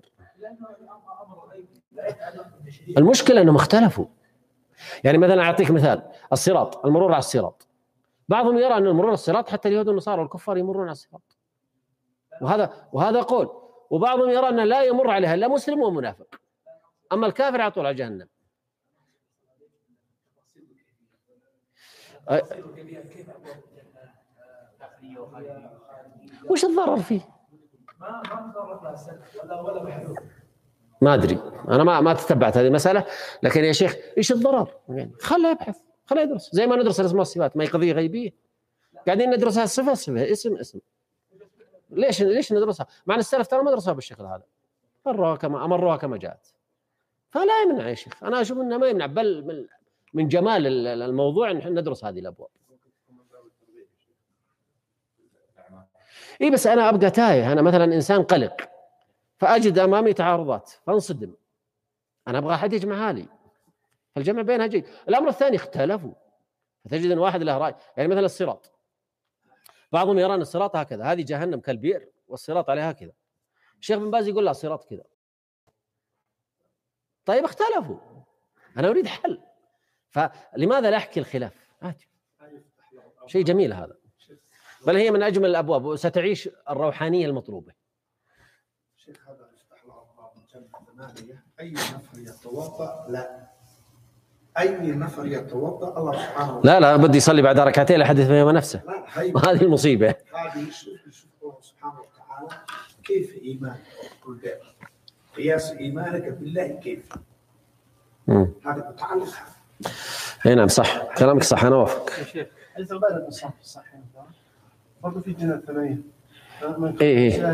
المشكله انهم اختلفوا. يعني مثلا اعطيك مثال، الصراط، المرور على الصراط، بعضهم يرى ان المرور على الصراط حتى اليهود والنصارى والكفار يمرون على الصراط، وهذا وهذا قول. وبعضهم يرى ان لا يمر عليها الا مسلم ومنافق، اما الكافر على طول على جهنم. وش الضرر فيه؟ ما ما ضرر لا سلب ولا ولا محذور. ما ادري، انا ما ما تتبعت هذه المساله، لكن يا شيخ ايش الضرر؟ يعني خله يبحث، خله يدرس، زي ما ندرس الاسماء والصفات، ما هي قضيه غيبيه. قاعدين ندرسها الصفه صفه، اسم اسم. ليش ليش ندرسها؟ مع ان السلف ترى ما درسوها بالشكل هذا، مروها كما امروها كما جاءت. فلا يمنع يا شيخ، انا اشوف انه ما يمنع، بل من جمال الموضوع ان احنا ندرس هذه الابواب. اي بس انا ابقى تايه. انا مثلا انسان قلق فاجد امامي تعارضات فانصدم، انا ابغى احد يجمعها لي، فالجمع بينها جيد. الامر الثاني اختلفوا، فتجد ان واحد له راي. يعني مثلا الصراط، بعضهم يرى ان الصراط هكذا، هذه جهنم كالبئر والصراط عليها كذا. الشيخ بن باز يقول لا، الصراط كذا. طيب اختلفوا، انا اريد حل، فلماذا لا احكي الخلاف؟ آتي. شيء جميل هذا، بل هي من اجمل الابواب، وستعيش الروحانيه المطلوبه. شيخ هذا يفتح له ابواب الجنه ثمانيه، اي نفر يتوضا، لا اي نفر يتوضا الله سبحانه وتعالى، لا لا بدي يصلي بعد ركعتين لحدث فيها نفسه، وهذه المصيبه. هذه يشوف الله سبحانه وتعالى كيف ايمانك، قياس ايمانك بالله كيف. امم هذا متعلق. اي نعم صح، كلامك صح، انا اوافق. يا شيخ حديث عباده بن الصامت الصحيح برضه في الجنه الثمانيه. ايه ايه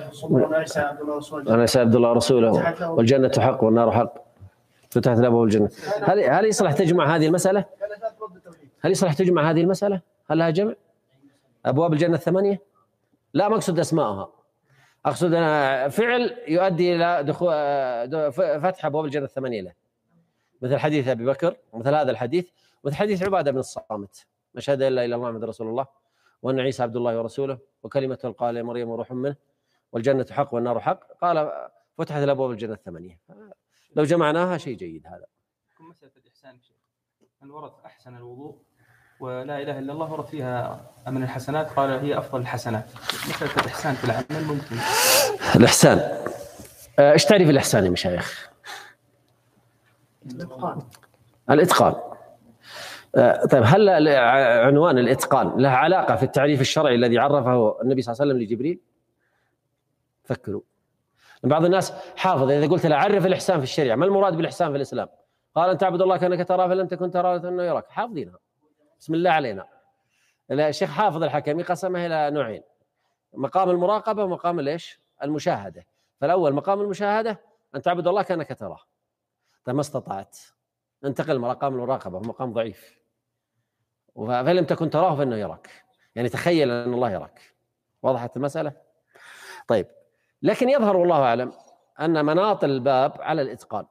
انا عيسى عبد الله رسوله والجنه حق والنار حق فتحت له ابواب الجنه. هل هل يصلح تجمع هذه المساله؟ هل يصلح تجمع هذه المساله؟ هل لها جمع؟ ابواب الجنه الثمانيه؟ لا، مقصود اسمائها. أقصد أنا فعل يؤدي إلى دخول فتح أبواب الجنة الثمانية له، مثل حديث أبي بكر ومثل هذا الحديث ومثل حديث عبادة بن الصامت: ما شهد إلا إلى الله محمد رسول الله وأن عيسى عبد الله ورسوله وكلمته القائل يا مريم وروح منه والجنة حق والنار حق، قال فتحت الأبواب الجنة الثمانية. لو جمعناها شيء جيد هذا. مسألة الإحسان شيء، من ورد أحسن الوضوء ولا إله إلا الله ورد فيها من الحسنات قال هي أفضل الحسنات. مسألة الإحسان في العمل ممكن. الإحسان إيش تعريف الإحسان يا مشايخ؟ الإتقان. الإتقان. طيب هل عنوان الإتقان له علاقة في التعريف الشرعي الذي عرفه النبي صلى الله عليه وسلم لجبريل؟ فكروا. بعض الناس حافظ إذا قلت له عرف الإحسان في الشريعة، ما المراد بالإحسان في الإسلام؟ قال أن تعبد الله كأنك تراه فإن لم تكن تراه فإنه يراك. حافظينها بسم الله علينا. الشيخ حافظ الحكمي قسمه إلى نوعين: مقام المراقبة ومقام الإيش؟ المشاهدة. فالأول مقام المشاهدة أن تعبد الله كأنك تراه، طيب ما استطعت انتقل مقام المراقبة، مقام ضعيف، فإن لم تكن تراه فإنه يراك، يعني تخيل أن الله يراك. وضحت المسألة؟ طيب، لكن يظهر والله أعلم أن مناط الباب على الإتقان،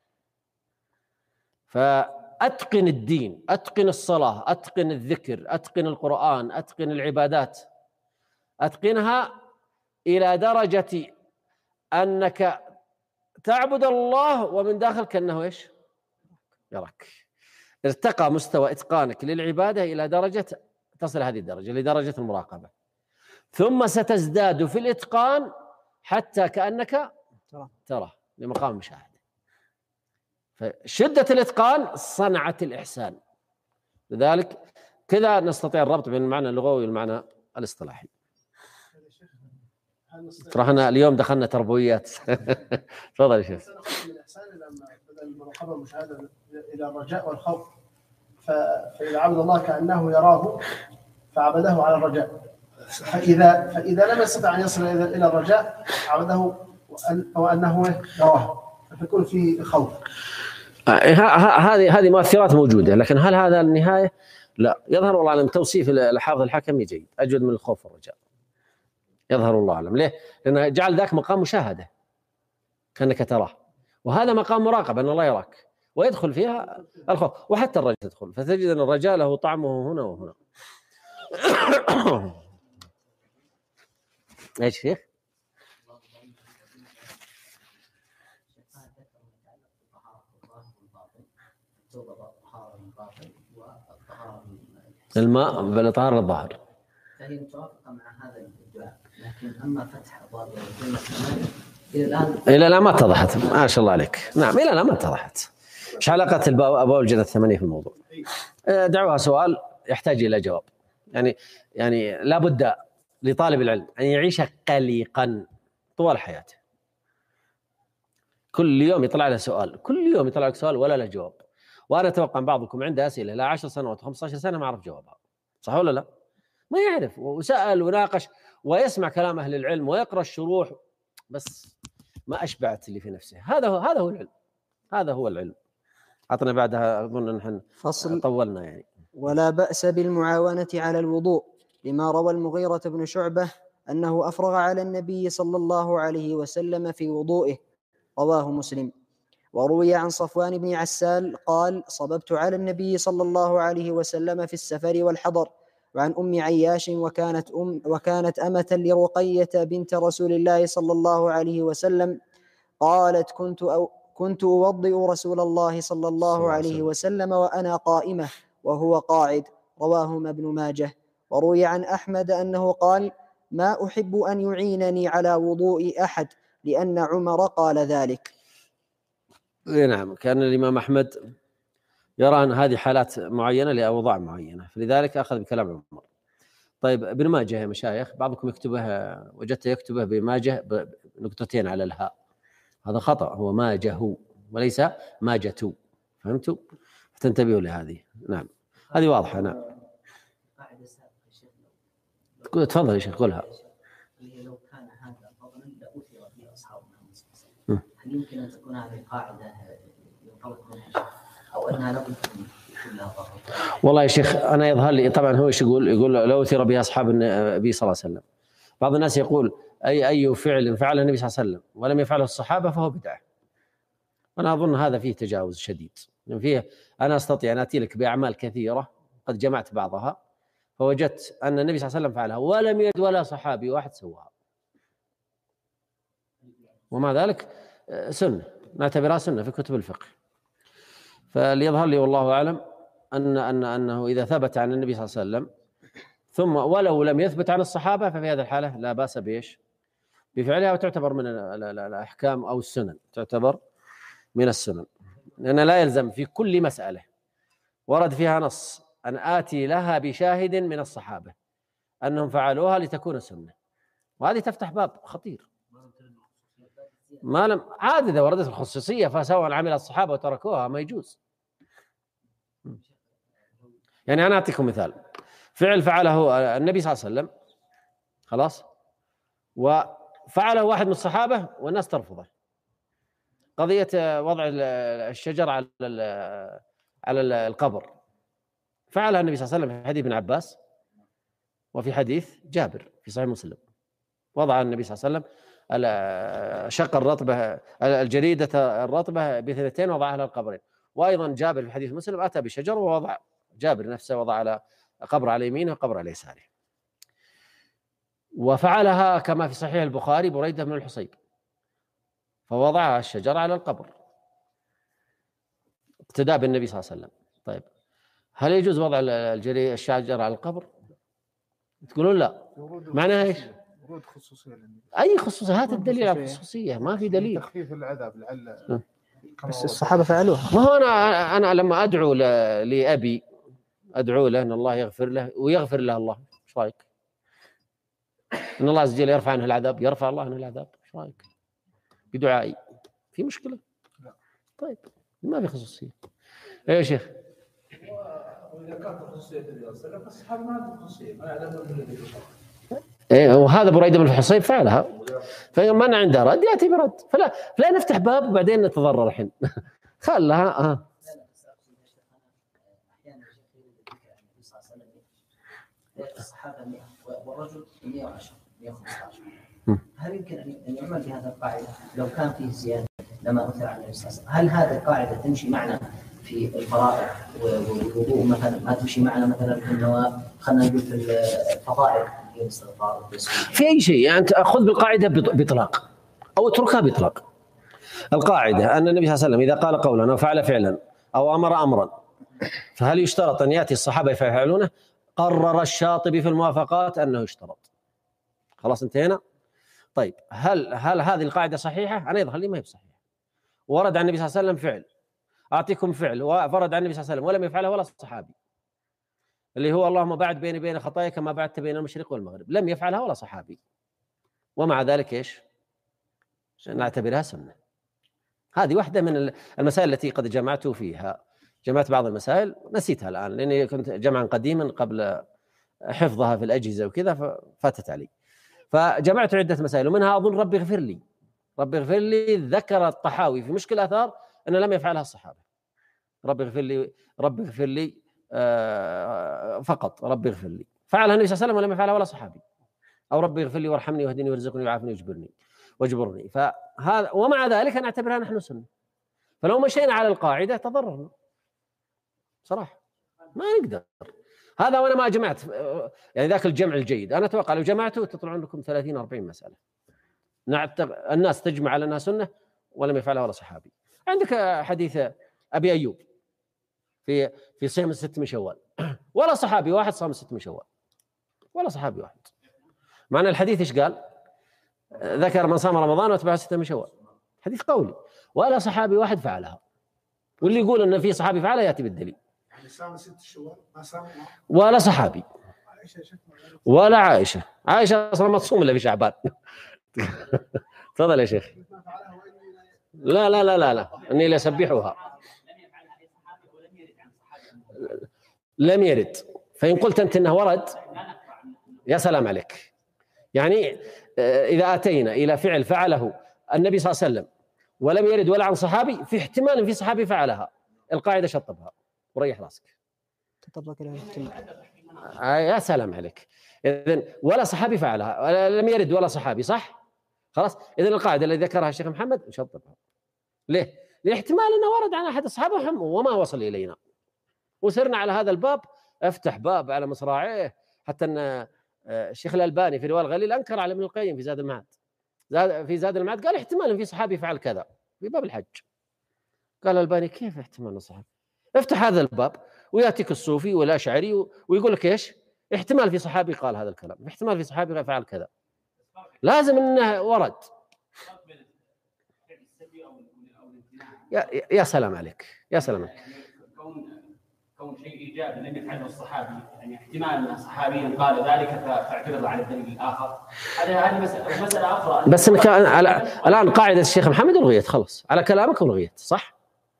فأتقن الدين، أتقن الصلاة، أتقن الذكر، أتقن القرآن، أتقن العبادات، أتقنها إلى درجة أنك تعبد الله ومن داخل كأنه إيش؟ يراك. ارتقى مستوى إتقانك للعبادة إلى درجة تصل هذه الدرجة لدرجة المراقبة، ثم ستزداد في الإتقان حتى كأنك ترى لمقام المشاهدة. فشدة الإتقان صنعت الإحسان. لذلك كذا نستطيع الربط بين المعنى اللغوي والمعنى الاصطلاحي. رحنا اليوم دخلنا تربويات. تفضل يا شيخ. الإحسان بدل المراقبة والمشاهدة إلى الرجاء والخوف، فإذا عبد الله كأنه يراه فعبده على الرجاء، فإذا فإذا لم يستطع أن يصل إلى الرجاء عبده وأنه يراه، فيكون في خوف. هذه هذه مؤثرات موجودة، لكن هل هذا النهاية؟ لا. يظهر والله أعلم توصيف الحافظ الحكمي جيد، أجود من الخوف والرجاء. يظهر الله أعلم. ليه؟ لأنه جعل ذاك مقام مشاهدة كأنك تراه، وهذا مقام مراقبة أن الله يراك، ويدخل فيها الخوف، وحتى الرجاء تدخل، فتجد أن الرجاء له طعمه هنا وهنا. ايش شيخ؟ الماء بالإطهار الظاهر. فهي متوافقة مع هذا الدعاء، لكن أما فتح أبواب الجنة إلى الآن إلى الآن ما اتضحت. ما شاء الله عليك. نعم إلى الآن ما اتضحت. إيش علاقة أبواب الجنة الثمانية في الموضوع؟ دعوها سؤال يحتاج إلى جواب. يعني يعني لا بد لطالب العلم أن يعيش قلقا طوال حياته. كل يوم يطلع له سؤال، كل يوم يطلع لك سؤال ولا له جواب. وأنا أتوقع بعضكم عنده أسئلة لا عشر سنوات وخمسة عشر سنة ما عرف جوابها، صح ولا لا؟ ما يعرف، وسأل وناقش ويسمع كلام أهل العلم ويقرأ الشروح، بس ما أشبعت اللي في نفسه. هذا هو هذا هو العلم، هذا هو العلم. عطنا بعدها أظن نحن فصل. طولنا يعني. ولا بأس بالمعاونة على الوضوء، لما روى المغيرة بن شعبة أنه أفرغ على النبي صلى الله عليه وسلم في وضوئه، رواه مسلم. وروي عن صفوان بن عسال قال: صببت على النبي صلى الله عليه وسلم في السفر والحضر. وعن أم عياش وكانت أم وكانت أمة لرقية بنت رسول الله صلى الله عليه وسلم قالت: كنت أو كنت أوضئ رسول الله صلى الله عليه وسلم وأنا قائمة وهو قاعد، رواهما ابن ماجه. وروي عن أحمد أنه قال: ما أحب أن يعينني على وضوء أحد، لأن عمر قال ذلك. نعم، كان الإمام أحمد يرى أن هذه حالات معينة لأوضاع معينة، فلذلك أخذ بكلام عمر. طيب ابن ماجه يا مشايخ بعضكم يكتبه، وجدت يكتبه بماجه بنقطتين على الهاء، هذا خطأ، هو ماجه وليس ماجتو، فهمتوا؟ فتنتبهوا لهذه. نعم هذه واضحة. نعم تفضل يا شيخ قولها. لو كان هذا فضلا لأثر في أصحاب محمد صلى الله عليه وسلم، هل يمكن أن تكون هذه القاعدة ينطلق منها أو أنها لابد من كلها فضل؟ والله يا شيخ أنا يظهر لي طبعا هو ايش يقول؟ يقول لو أثر بها أصحاب النبي صلى الله عليه وسلم. بعض الناس يقول أي أي فعل فعله النبي صلى الله عليه وسلم ولم يفعله الصحابة فهو بدعة. أنا أظن هذا فيه تجاوز شديد. فيه أنا أستطيع أن آتي لك بأعمال كثيرة قد جمعت بعضها فوجدت أن النبي صلى الله عليه وسلم فعلها ولم يد ولا صحابي واحد سواها، ومع ذلك سنة نعتبرها سنة في كتب الفقه. فليظهر لي والله أعلم أن أن أنه إذا ثبت عن النبي صلى الله عليه وسلم ثم ولو لم يثبت عن الصحابة ففي هذه الحالة لا بأس بإيش؟ بفعلها، وتعتبر من الأحكام أو السنن، تعتبر من السنن، لأن لا يلزم في كل مسألة ورد فيها نص أن آتي لها بشاهد من الصحابة أنهم فعلوها لتكون سنة، وهذه تفتح باب خطير. ما لم عاد إذا وردت الخصوصية فسواء عمل الصحابة وتركوها ما يجوز. يعني أنا أعطيكم مثال، فعل فعله النبي صلى الله عليه وسلم خلاص وفعله واحد من الصحابة والناس ترفضه، قضية وضع الشجر على على القبر فعلها النبي صلى الله عليه وسلم في حديث ابن عباس وفي حديث جابر في صحيح مسلم. وضع النبي صلى الله عليه وسلم شق الرطبة الجريدة الرطبة باثنتين وضعها على القبرين. وأيضا جابر في حديث مسلم أتى بشجر ووضع جابر نفسه وضع على قبر على يمينه وقبر على يساره. وفعلها كما في صحيح البخاري بريدة بن الحصيب فوضع الشجر على القبر اقتداء بالنبي صلى الله عليه وسلم. طيب هل يجوز وضع الجري الشجر على القبر؟ تقولون لا، معناها ايش؟ ورود خصوصية. اي خصوصية؟ هات الدليل على الخصوصية، ما في دليل. تخفيف العذاب لعل بس الصحابة فعلوها. ما هو انا انا لما ادعو لابي ادعو له ان الله يغفر له ويغفر له الله، ايش رايك؟ ان الله عز وجل يرفع عنه العذاب، يرفع الله عنه العذاب، ايش رايك؟ بدعائي في مشكلة؟ لا. طيب ما في خصوصية. ايه يا شيخ؟ وإذا كانت خصوصية النبي صلى الله عليه وسلم الصحابة ما عندهم خصوصية، ما يعلمون من الذي ايه وهذا بريدة بن الحصيب فعلها، فمن عنده رد ياتي برد، فلا فلا نفتح باب وبعدين نتضرر الحين. خلها اه الصحابة مئة والرجل مئة وعشرة مئة وخمسة عشر. هل يمكن أن يعمل بهذا القاعدة لو كان فيه زيادة لما أثر عن النبي صلى الله عليه وسلم؟ هل هذه القاعدة تمشي معنا في الفرائض والوضوء مثلا، ما تمشي معنا مثلا في النوافل، خلينا نقول في الفضائل في أي شيء؟ يعني خذ بالقاعدة بإطلاق أو اتركها بإطلاق. القاعدة أن النبي صلى الله عليه وسلم إذا قال قولا أو فعل فعلا أو أمر أمرا فهل يشترط أن يأتي الصحابة يفعلونه؟ قرر الشاطبي في الموافقات أنه يشترط. خلاص انتهينا. طيب هل هل هذه القاعدة صحيحة؟ أنا يظهر لي ما هي بصحيحة. ورد عن النبي صلى الله عليه وسلم فعل، أعطيكم فعل وفرد عن النبي صلى الله عليه وسلم ولم يفعله ولا صحابي، اللي هو اللهم بعد بيني بين خطايا كما بعدت بين المشرق والمغرب، لم يفعلها ولا صحابي، ومع ذلك ايش؟ نعتبرها سنة. هذه واحدة من المسائل التي قد جمعت فيها، جمعت بعض المسائل نسيتها الآن لأني كنت جمعا قديما قبل حفظها في الأجهزة وكذا ففاتت علي، فجمعت عدة مسائل ومنها أظن ربي اغفر لي، ربي اغفر لي ذكر الطحاوي في مشكل الآثار أنه لم يفعلها الصحابة. ربي اغفر لي ربي اغفر لي آه فقط، ربي اغفر لي فعلها النبي صلى الله عليه وسلم ولم يفعلها ولا صحابي، أو ربي اغفر لي وارحمني واهدني وارزقني وعافني واجبرني واجبرني، فهذا ومع ذلك نعتبرها نحن سنة. فلو مشينا على القاعدة تضررنا صراحة، ما نقدر. هذا وأنا ما جمعت يعني ذاك الجمع الجيد، أنا أتوقع لو جمعته تطلعون لكم ثلاثين أربعين مسألة الناس تجمع على أنها سنة ولم يفعلها ولا صحابي. عندك حديث أبي أيوب في في صيام الست من شوال، ولا صحابي واحد صام الست من شوال، ولا صحابي واحد. معنى الحديث إيش قال؟ ذكر من صام رمضان واتبع ستة من شوال، حديث قولي، ولا صحابي واحد فعلها. واللي يقول أن في صحابي فعلها يأتي بالدليل. صام ست شوال ما صام ولا صحابي ولا عائشة. عائشة أصلا ما تصوم إلا في شعبان. تفضل يا شيخ. لا لا لا لا لا إني لأسبحها. لم يرد. فإن قلت أنت أنه ورد يا سلام عليك. يعني إذا أتينا إلى فعل فعله النبي صلى الله عليه وسلم ولم يرد ولا عن صحابي، في احتمال في صحابي فعلها، القاعدة شطبها وريح راسك. تطرق إلى الاحتمال. يا سلام عليك. إذن ولا صحابي فعلها، لم يرد ولا صحابي، صح؟ خلاص، إذن القاعدة التي ذكرها الشيخ محمد نشطبها. ليه؟ لاحتمال أنه ورد عن أحد الصحابة وما وصل إلينا، وسرنا على هذا الباب. افتح باب على مصراعيه، حتى أن الشيخ الألباني في رواية الغليل أنكر على ابن القيم في زاد المعاد، زاد في زاد المعاد قال احتمال في صحابي فعل كذا في باب الحج. قال الألباني كيف احتمال الصحابي؟ افتح هذا الباب وياتيك الصوفي والاشعري ويقول لك ايش؟ احتمال في صحابي قال هذا الكلام، احتمال في صحابي فعل كذا، لازم انه ورد. يا يا سلام عليك، يا سلام عليك. كون كون شيء ايجابي لم يفعله الصحابي، يعني احتمال ان صحابيا قال ذلك فاعترض على الدليل الاخر، هذه هذه مساله مساله اخرى. بس على الان قاعده الشيخ محمد الغيت خلص على كلامك الغيت، صح؟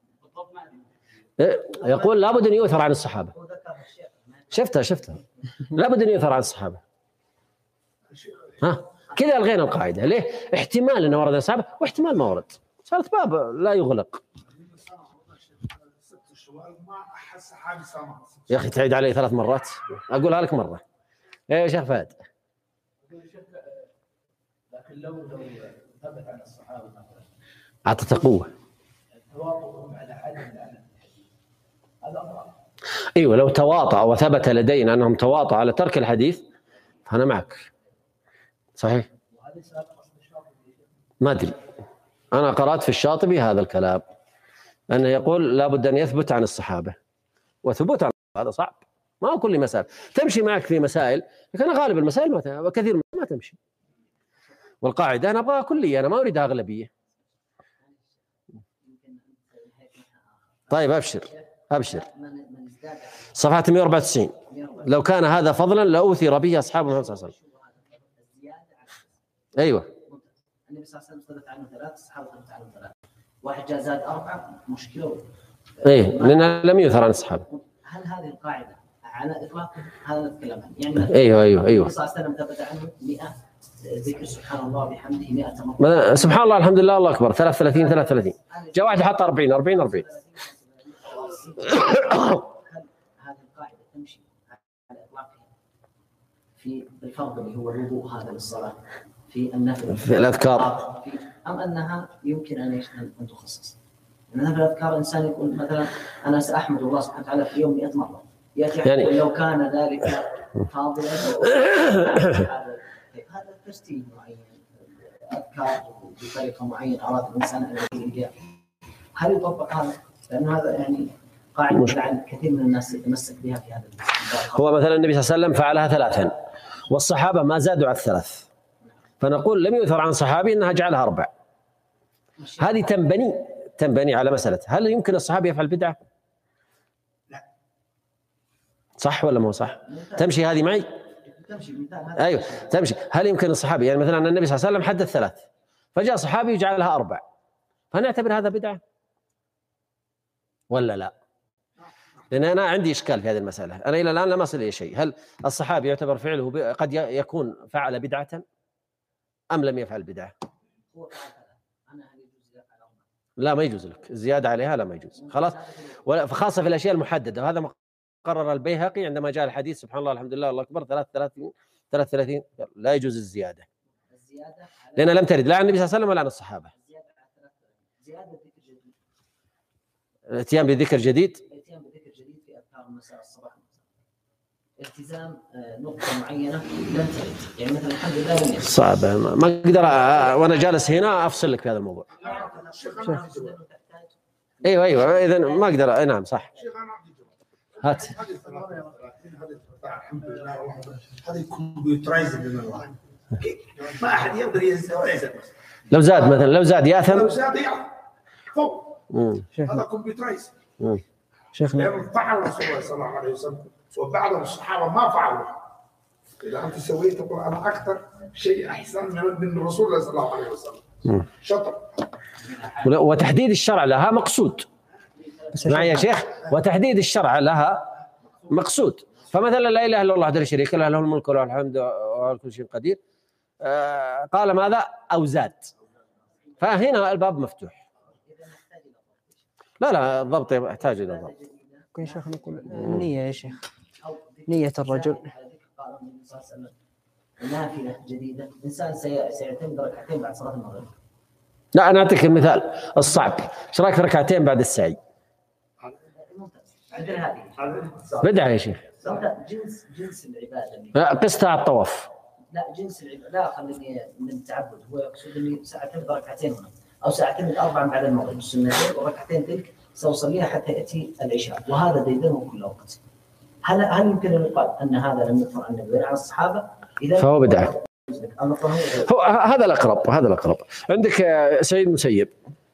يقول لابد ان يؤثر عن الصحابه. شفتها شفتها لابد ان يؤثر عن الصحابه. ها كذا الغينا القاعده. ليه؟ احتمال انه ورد الصحابه واحتمال ما ورد، صارت باب لا يغلق. يا اخي تعيد علي ثلاث مرات، اقولها لك مره. ايه يا شيخ فهد؟ لكن لو لو ثبت عن الصحابه مثلا اعطته قوه، تواطؤهم على عدم العلم، هذا امر. ايوه لو تواطأ وثبت لدينا انهم تواطأ على ترك الحديث فانا معك، صحيح. ما ادري، انا قرات في الشاطبي هذا الكلام، انه يقول لابد ان يثبت عن الصحابه، وثبوت عن هذا صعب، ما هو كل مسائل تمشي معك في مسائل، لكن غالب المسائل ما وكثير ما تمشي. والقاعده انا ابغاها كليه، انا ما اريدها اغلبيه. طيب ابشر ابشر. صفحه مئة وأربعة وتسعين. لو كان هذا فضلا لاوثر به اصحاب محمد صلى الله عليه وسلم. ايوه النبي صلى الله عليه وسلم ثبت عنه ثلاث، الصحابه ثبت عنه ثلاث، واحد جاء زاد اربعه مشكله. ايه لان لم يؤثر عن الصحابه. هل هذه القاعده على اطلاق هذا نتكلم عنه؟ يعني ايوه ايوه ايوه النبي صلى الله عليه وسلم ثبت عنه مئة ذكر سبحان الله وبحمده مئة مره، سبحان الله الحمد لله الله اكبر ثلاثة وثلاثين ثلاثة وثلاثين. جاء واحد حط أربعين أربعين أربعين. هذه القاعده تمشي على اطلاقها في الفرض اللي هو الوضوء هذا للصلاه، في النفل في الاذكار، ام انها يمكن ان ان تخصص؟ مثلا في الاذكار الانسان يقول مثلا انا ساحمد الله سبحانه وتعالى في يوم مئة مره، ياتي يعني لو كان ذلك فاضلا هذا ترتيب معين، اذكار بطريقه معينه اراد الانسان ان يقول بها، هل يطبق هذا؟ لأن هذا يعني قاعدة عن كثير من الناس يتمسك بها في هذا الوقت. هو مثلا النبي صلى الله عليه وسلم فعلها ثلاثا والصحابة ما زادوا على الثلاث، فنقول لم يؤثر عن صحابي أنها جعلها أربع. هذه تنبني تنبني على مسألة هل يمكن الصحابي يفعل بدعة؟ لا. صح ولا مو صح؟ تمشي هذه معي؟ تمشي أيوه تمشي. هل يمكن الصحابي يعني مثلا النبي صلى الله عليه وسلم حدث ثلاث فجاء صحابي يجعلها أربع، فنعتبر هذا بدعة ولا لا؟ لأن أنا عندي إشكال في هذه المسألة، أنا إلى الآن لم أصل إلى شيء. هل الصحابي يعتبر فعله قد يكون فعل بدعة أم لم يفعل بدعة؟ لا ما يجوز لك الزيادة عليها، لا ما يجوز خلاص، فخاصة في الأشياء المحددة. وهذا ما قرر البيهقي عندما جاء الحديث سبحان الله الحمد لله الله أكبر ثلاث ثلاثين ثلاث ثلاثين لا يجوز الزيادة، لأن لم ترد لا عن النبي صلى الله عليه وسلم ولا عن الصحابة. الاتيان بذكر جديد، الاتيان بذكر جديد في اذكار المساء الصباح التزام نقطه معينه لم ترد، يعني مثلا الحمد لله لم يرد. صعبه ما اقدر وانا جالس هنا افصل لك في هذا الموضوع. ايوه ايوه اذا ما اقدر. نعم صح. هات الحمد لله هذه كمبيوترايزد من الله، ما احد يقدر يزيد. لو زاد مثلا لو زاد ياثم، لو زاد ياثم فوق. هذا كمبيوترايز شيخنا. فعل رسول الله صلى الله عليه وسلم وبعض الصحابه ما فعلوا. اذا انت سويت تقول انا اكثر شيء احسن من رسول الله صلى الله عليه وسلم. شطر. وتحديد الشرع لها مقصود معي يا شيخ، وتحديد الشرع لها مقصود. فمثلا لا اله الا الله وحده لا شريك له له الملك وله الحمد وعلى كل شيء قدير، آه قال ماذا او زاد، فهنا الباب مفتوح. لا لا الضبط يحتاج الى ضبط. يا شيخ نقول النية يا شيخ، نية الرجل قال النبي صلى الله عليه وسلم نافلة جديدة، إنسان سي- سيعتمد ركعتين بعد صلاة المغرب. لا أنا أعطيك المثال الصعب، إيش رأيك في ركعتين بعد السعي؟ ممتاز. عندنا هذه بدعة يا شيخ. لا، جنس جنس العبادة اللي لا، قستها على الطواف. لا جنس العبادة، لا خليني من التعبد، هو يقصد اني ساعتمد ركعتين هنا او ساعتمد اربعا بعد المغرب السنتين وركعتين تلك ساصليها حتى ياتي العشاء، وهذا ديدنه كل وقت. هل هل يمكن ان يقال ان هذا لم يكن عن النبي عن الصحابه؟ اذا فهو بدعة. هو هذا الأقرب، هذا الأقرب. عندك سعيد المسيب،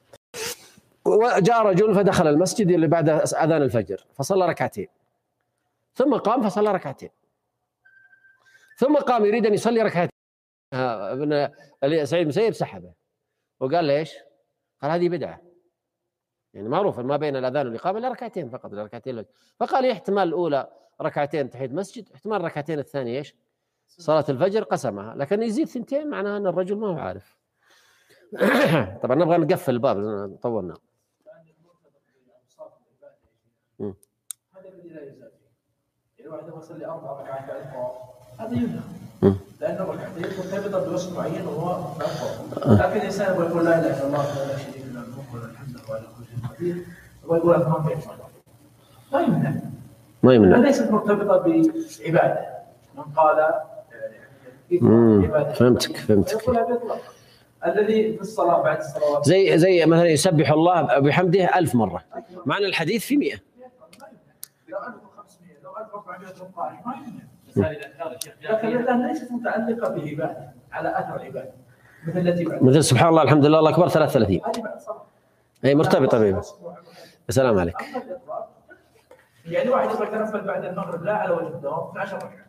وجاء رجل فدخل المسجد اللي بعد أذان الفجر فصلى ركعتين، ثم قام فصلى ركعتين، ثم قام يريد أن يصلي ركعتين. ابن سعيد المسيب سحبه وقال ليش؟ قال هذه بدعة، يعني معروف ما بين الأذان والإقامة إلا ركعتين فقط، ركعتين. فقال احتمال الأولى ركعتين تحية مسجد، احتمال ركعتين الثانية ايش؟ صلاة الفجر، قسمها. لكن يزيد ثنتين معناها أن الرجل ما هو عارف. طبعا نبغى نقفل الباب، طولنا. هذا الذي لا يزال فيه. يعني واحد يبغى يصلي اربع ركعات بعد الطواف هذا يمنع، لان الركعتين مرتبطه بوصف معين وهو الطواف. لكن الانسان يبغى يقول لا اله الا الله لا شريك له الملك وله الحمد وهو على كل شيء قدير، يبغى يقول اثنين بين ما يمنع. ما يمنع. ليست مرتبطه بعباده. من قال يعني فهمتك فهمتك. الذي في الصلاه بعد الصلوات زي زي مثلا يسبح الله بحمده ألف مرة، معنى الحديث في مئة. لو ألف وخمسمائة لو ألف وأربعمائة ركعة ما يمنع. لكن ليست متعلقة بعبادة على أثر عبادة مثل التي بعد مثل سبحان الله الحمد لله الله أكبر ثلاثة وثلاثين، هذه بعد الصلاة. أي مرتبطة بها. السلام عليك. يعني واحد يبغى يتنفل بعد المغرب لا على وجه الدوام في عشر ركعات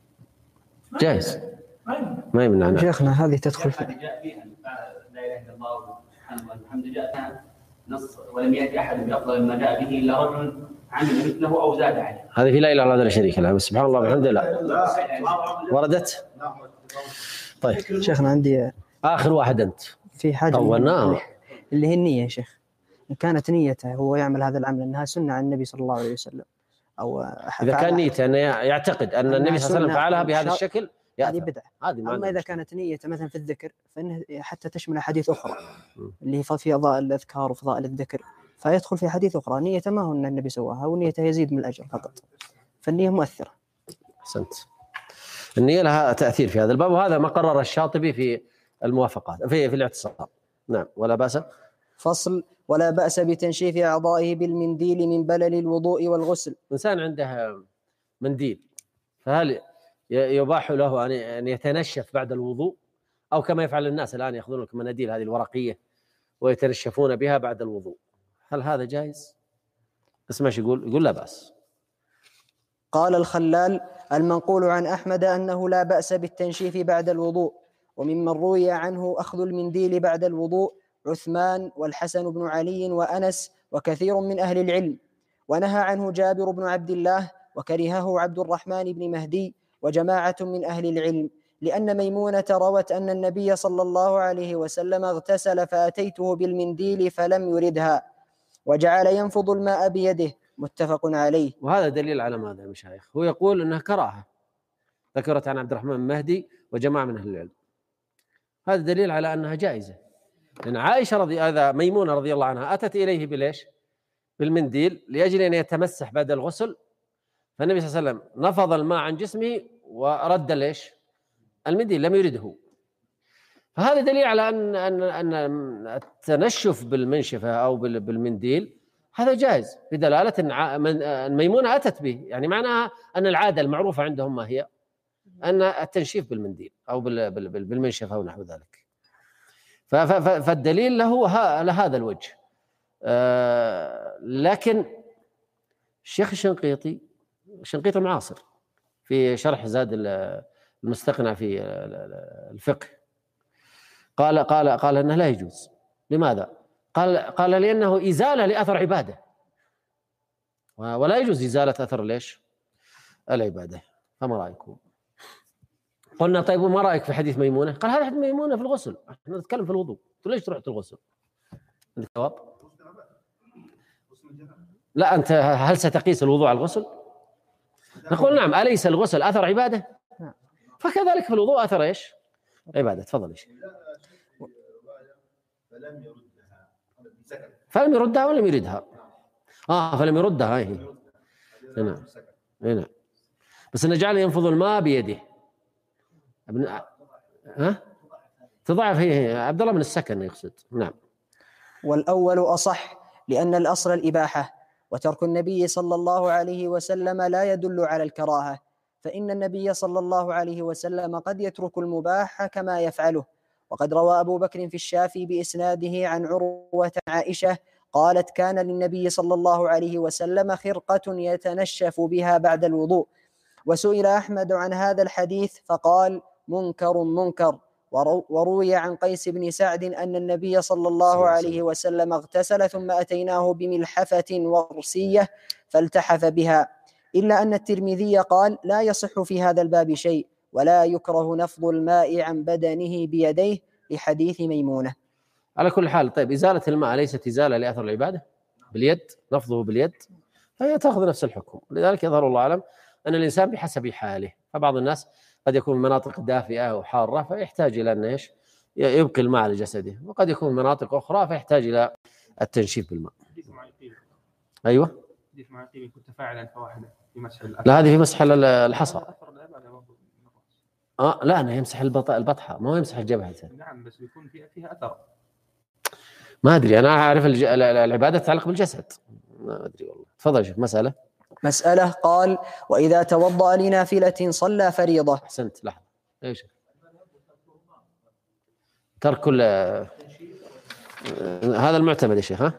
جائز، ما يمنع. ما يمنع. شيخنا هذه تدخل في جاء فيها لا اله الا الله والحمد لله جاء نص ولم ياتي احد بافضل ما جاء به الا رجل عمل مثله او زاد عليه. هذه في لا اله الا الله شريك له، سبحان الله والحمد لله وردت. طيب شيخنا عندي آخر واحد أنت في حاجة طولنا، اللي هي النية يا شيخ. إن كانت نيته هو يعمل هذا العمل أنها سنة عن النبي صلى الله عليه وسلم، أو إذا كان نيته أنه يعتقد أن النبي صلى الله عليه وسلم فعلها بهذا الشكل هذه بدعة. هذه. أما إذا كانت نيته مثلا في الذكر فإنه حتى تشمل أحاديث أخرى اللي هي فضائل الأذكار وفضائل الذكر، فيدخل في حديث أخرى نيته ما هو أن النبي سواها ونيته يزيد من الأجر فقط، فالنية مؤثرة. أحسنت. النية لها تأثير في هذا الباب، وهذا ما قرر الشاطبي في الموافقات في في الاعتصام. نعم. ولا بأس. فصل: ولا بأس بتنشيف أعضائه بالمنديل من بلل الوضوء والغسل. إنسان عنده منديل، فهل يباح له أن يتنشف بعد الوضوء، أو كما يفعل الناس الآن يأخذون لك مناديل هذه الورقية ويتنشفون بها بعد الوضوء، هل هذا جائز؟ اسمع ايش يقول، يقول لا بأس. قال الخلال: المنقول عن أحمد أنه لا بأس بالتنشيف بعد الوضوء، وممن روي عنه أخذ المنديل بعد الوضوء عثمان والحسن بن علي وأنس وكثير من أهل العلم، ونهى عنه جابر بن عبد الله، وكرهه عبد الرحمن بن مهدي وجماعة من أهل العلم، لأن ميمونة روت أن النبي صلى الله عليه وسلم اغتسل فأتيته بالمنديل فلم يردها، وجعل ينفض الماء بيده، متفق عليه. وهذا دليل على ماذا يا مشايخ؟ هو يقول أنها كراهة، ذكرت عن عبد الرحمن المهدي وجماعة من أهل العلم، هذا دليل على أنها جائزة. لأن عائشة رضي هذا ميمونة رضي الله عنها أتت إليه بليش؟ بالمنديل لأجل أن يتمسح بعد الغسل، فالنبي صلى الله عليه وسلم نفض الماء عن جسمه ورد ليش؟ المنديل، لم يرده. فهذا دليل على أن أن أن التنشف بالمنشفة أو بالمنديل هذا جائز، بدلالة أن ميمونة أتت به، يعني معناها أن العادة المعروفة عندهم ما هي؟ أن التنشيف بالمنديل أو بالمنشفة ونحو ذلك. فالدليل له لهذا الوجه. لكن الشيخ الشنقيطي الشنقيطي معاصر في شرح زاد المستقنع في الفقه قال قال قال انه لا يجوز. لماذا؟ قال قال لانه ازاله لاثر عباده، ولا يجوز ازاله اثر ليش؟ العباده. فما رايكم؟ قلنا طيب وما رايك في حديث ميمونه؟ قال هذا حديث ميمونه في الغسل، احنا نتكلم في الوضوء، انت ليش رحت الغسل؟ عندك جواب؟ لا، انت هل ستقيس الوضوء على الغسل؟ نقول نعم. اليس الغسل اثر عباده؟ فكذلك في الوضوء أثر إيش؟ عبادة. تفضل يا شيخ. فلم يردها سكت. فلم يردها ولم يردها. آه فلم يردها هي. نعم نعم. بس إنه جعل ينفض الماء بيده. ابن ها؟ تضعف هي, هي عبد الله من السكن يقصد. نعم. والأول أصح لأن الأصل الإباحة، وترك النبي صلى الله عليه وسلم لا يدل على الكراهة، فإن النبي صلى الله عليه وسلم قد يترك المباح كما يفعله. وقد روى أبو بكر في الشافي بإسناده عن عروة عائشة قالت: كان للنبي صلى الله عليه وسلم خرقة يتنشف بها بعد الوضوء. وسئل أحمد عن هذا الحديث فقال: منكر منكر. وروي عن قيس بن سعد أن النبي صلى الله عليه وسلم اغتسل ثم أتيناه بملحفة ورسية فالتحف بها، إلا أن الترمذي قال: لا يصح في هذا الباب شيء، ولا يكره نفض الماء عن بدنه بيديه لحديث ميمونة. على كل حال، طيب إزالة الماء ليست إزالة لأثر العبادة باليد، نفضه باليد، فهي تأخذ نفس الحكم. لذلك يظهر الله أعلم أن الإنسان بحسب حاله، فبعض الناس قد يكون مناطق دافئة وحارة فيحتاج إلى أن إيش يبقي الماء على جسده، وقد يكون مناطق أخرى فيحتاج إلى التنشيف بالماء. أيوة. كنت فاعلا فواحدا في مسح الأثر. لا هذه في مسح الحصى. آه لا أنا يمسح البطحة، ما هو يمسح الجبهة. نعم بس بيكون فيها فيها أثر. ما أدري، أنا أعرف الج... العبادة تتعلق بالجسد، ما أدري والله. تفضل شوف مسألة. مسألة قال: وإذا توضأ لنافلة صلى فريضة. أحسنت. لحظة إيش ترك كل هذا المعتمد يا شيخ. ها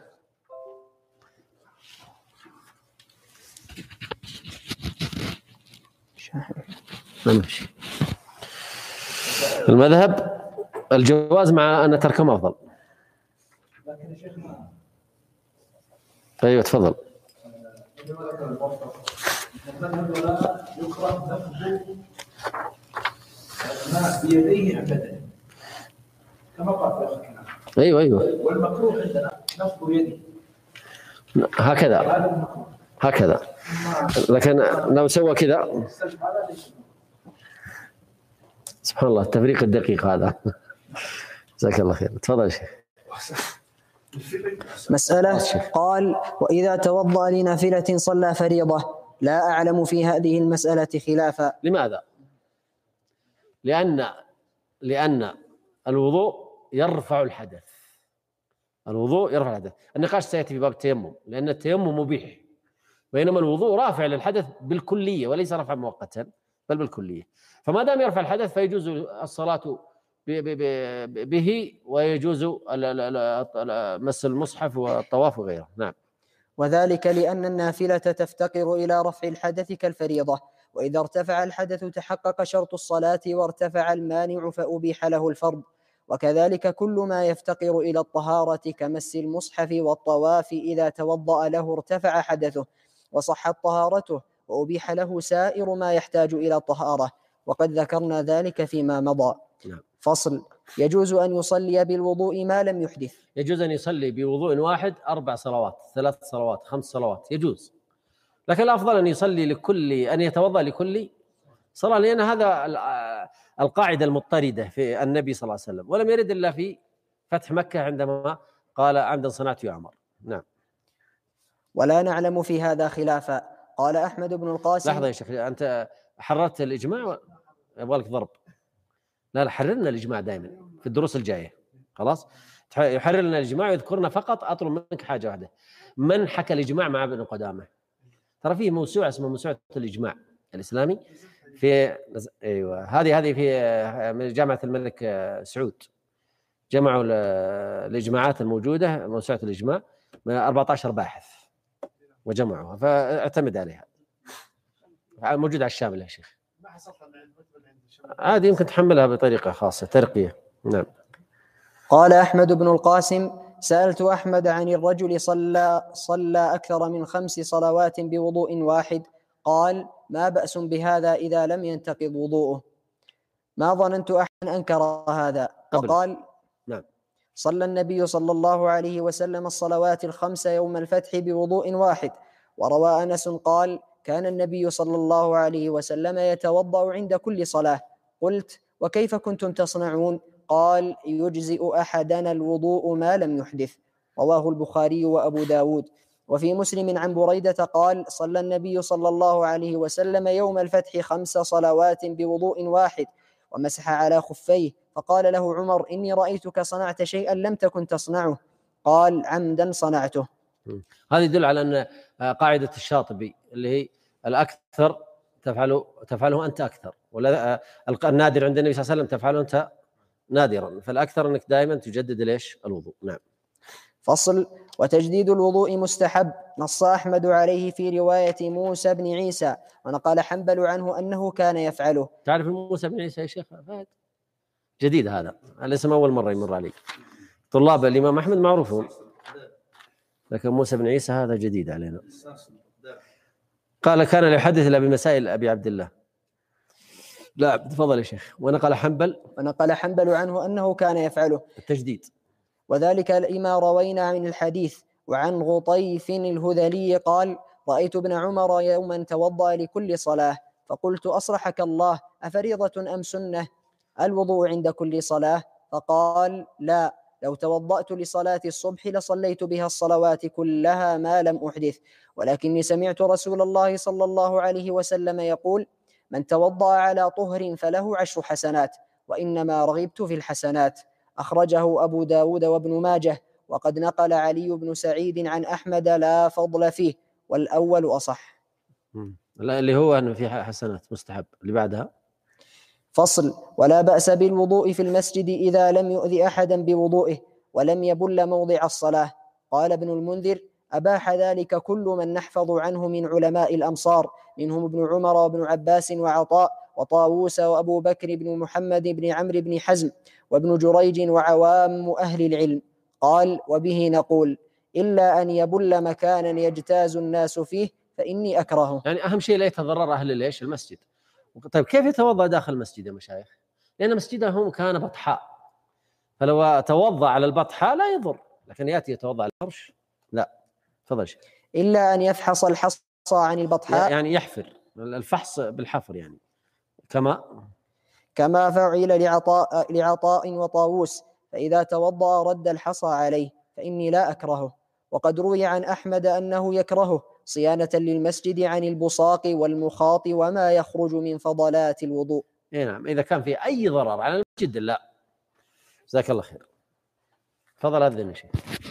نمشي المذهب الجواز مع أن تركه أفضل. أيوة تفضل. المذهب لا يكره نفض الماء بيديه عن بدنه كما قال في الكلام. ايوه ايوه. والمكروه عندنا نفض يده هكذا هكذا، لكن لو سوى كذا سبحان الله التفريق الدقيق هذا. جزاك الله خير. تفضل شيخ. مسألة قال: وإذا توضأ لنافلة صلى فريضة. لا أعلم في هذه المسألة خلافا. لماذا؟ لأن لأن الوضوء يرفع الحدث. الوضوء يرفع الحدث. النقاش سيأتي في باب التيمم، لأن التيمم مبيح، بينما الوضوء رافع للحدث بالكلية وليس رفعا مؤقتا بل بالكلية. فما دام يرفع الحدث فيجوز الصلاة به ويجوز مس المصحف والطواف وغيره. نعم. وذلك لأن النافلة تفتقر إلى رفع الحدث كالفريضة، وإذا ارتفع الحدث تحقق شرط الصلاة وارتفع المانع فأبيح له الفرض. وكذلك كل ما يفتقر إلى الطهارة كمس المصحف والطواف إذا توضأ له ارتفع حدثه وصحت طهارته وأبيح له سائر ما يحتاج إلى الطهارة، وقد ذكرنا ذلك فيما مضى. نعم. فصل: يجوز أن يصلي بالوضوء ما لم يحدث. يجوز أن يصلي بوضوء واحد أربع صلوات، ثلاث صلوات، خمس صلوات، يجوز، لكن الأفضل أن يصلي لكل أن يتوضأ لكل صلاة، لأن هذا القاعدة المضطردة في النبي صلى الله عليه وسلم، ولم يرد إلا في فتح مكة عندما قال عمدا صنعت يا عمر. نعم. ولا نعلم في هذا خلافا. قال أحمد بن القاسم. لحظة يا شيخ، أنت حررت الإجماع؟ يبغى لك ضرب. لا لا حررنا الإجماع دائما في الدروس الجاية. خلاص يحرر لنا الإجماع ويذكرنا فقط. أطلب منك حاجة واحدة: من حكى الإجماع مع ابن قدامة؟ ترى فيه موسوعة اسمها موسوعة الإجماع الإسلامي في أيوة هذه هذه في من جامعة الملك سعود، جمعوا الإجماعات الموجودة موسوعة الإجماع من أربعة عشر باحث وجمعوها، فاعتمد عليها، موجودة على الشامل يا شيخ. عادي يمكن تحملها بطريقة خاصة ترقية. نعم. قال أحمد بن القاسم: سألت أحمد عن الرجل صلى صلى أكثر من خمس صلوات بوضوء واحد، قال: ما بأس بهذا إذا لم ينتقض وضوءه. ما ظننت أحد أنكر هذا. وقال: نعم. صلى النبي صلى الله عليه وسلم الصلوات الخمس يوم الفتح بوضوء واحد. وروى أنس قال: كان النبي صلى الله عليه وسلم يتوضأ عند كل صلاة. قلت: وكيف كنتم تصنعون؟ قال: يجزئ أحدنا الوضوء ما لم يحدث. رواه البخاري وأبو داود. وفي مسلم عن بريدة قال: صلى النبي صلى الله عليه وسلم يوم الفتح خمس صلوات بوضوء واحد ومسح على خفيه، فقال له عمر: إني رأيتك صنعت شيئا لم تكن تصنعه. قال: عمدا صنعته. هذا يدل على أن قاعدة الشاطبي اللي هي الأكثر تفعله تفعله أنت أكثر، ولا النادر عند النبي صلى الله عليه وسلم تفعله أنت نادرا، فالأكثر أنك دائما تجدد ليش الوضوء. نعم. فصل: وتجديد الوضوء مستحب. نص أحمد عليه في رواية موسى بن عيسى، ونقل حنبل عنه أنه كان يفعله. تعرف موسى بن عيسى يا شيخ فهد؟ جديد هذا، الاسم أول مرة يمر علي. طلاب الإمام أحمد معروفون، لكن موسى بن عيسى هذا جديد علينا. قال: كان لا يحدث إلا بمسائل أبي عبد الله. لا تفضل يا شيخ. ونقل حنبل ونقل حنبل عنه أنه كان يفعله التجديد، وذلك لما روينا من الحديث. وعن غطيف الهذلي قال: رأيت ابن عمر يوما توضأ لكل صلاة، فقلت: أصلحك الله، أفريضة أم سنة الوضوء عند كل صلاة؟ فقال: لا، لو توضأت لصلاة الصبح لصليت بها الصلوات كلها ما لم أحدث، ولكني سمعت رسول الله صلى الله عليه وسلم يقول: من توضأ على طهر فله عشر حسنات، وإنما رغبت في الحسنات. أخرجه أبو داود وابن ماجه. وقد نقل علي بن سعيد عن أحمد لا فضل فيه، والأول أصح. لا اللي هو أنه في حسنات مستحب. اللي بعدها: فصل: ولا بأس بالوضوء في المسجد إذا لم يؤذي أحدا بوضوئه ولم يبل موضع الصلاة. قال ابن المنذر: أباح ذلك كل من نحفظ عنه من علماء الأمصار، منهم ابن عمر وابن عباس وعطاء وطاووس وأبو بكر بن محمد بن عمرو بن حزم وابن جريج وعوام أهل العلم. قال: وبه نقول: إلا أن يبل مكانا يجتاز الناس فيه فإني أكرهه. يعني أهم شيء لا يتضرر أهل الإيش المسجد. طيب كيف يتوضأ داخل المسجد يا مشايخ؟ لأن مسجدهم كان بطحاء، فلو توضأ على البطحاء لا يضر، لكن يأتي يتوضأ على الفرش لا. تفضل شيء. إلا أن يفحص الحصى عن البطحاء، يعني يحفر، الفحص بالحفر، يعني كما كما فعل لعطاء, لعطاء وطاووس، فإذا توضأ رد الحصى عليه، فإني لا أكرهه. وقد روي عن أحمد أنه يكرهه صيانة للمسجد عن البصاق والمخاط وما يخرج من فضلات الوضوء. نعم، إذا كان في أي ضرر على المسجد لا. جزاك الله خير. تفضل أذن يا شيخ.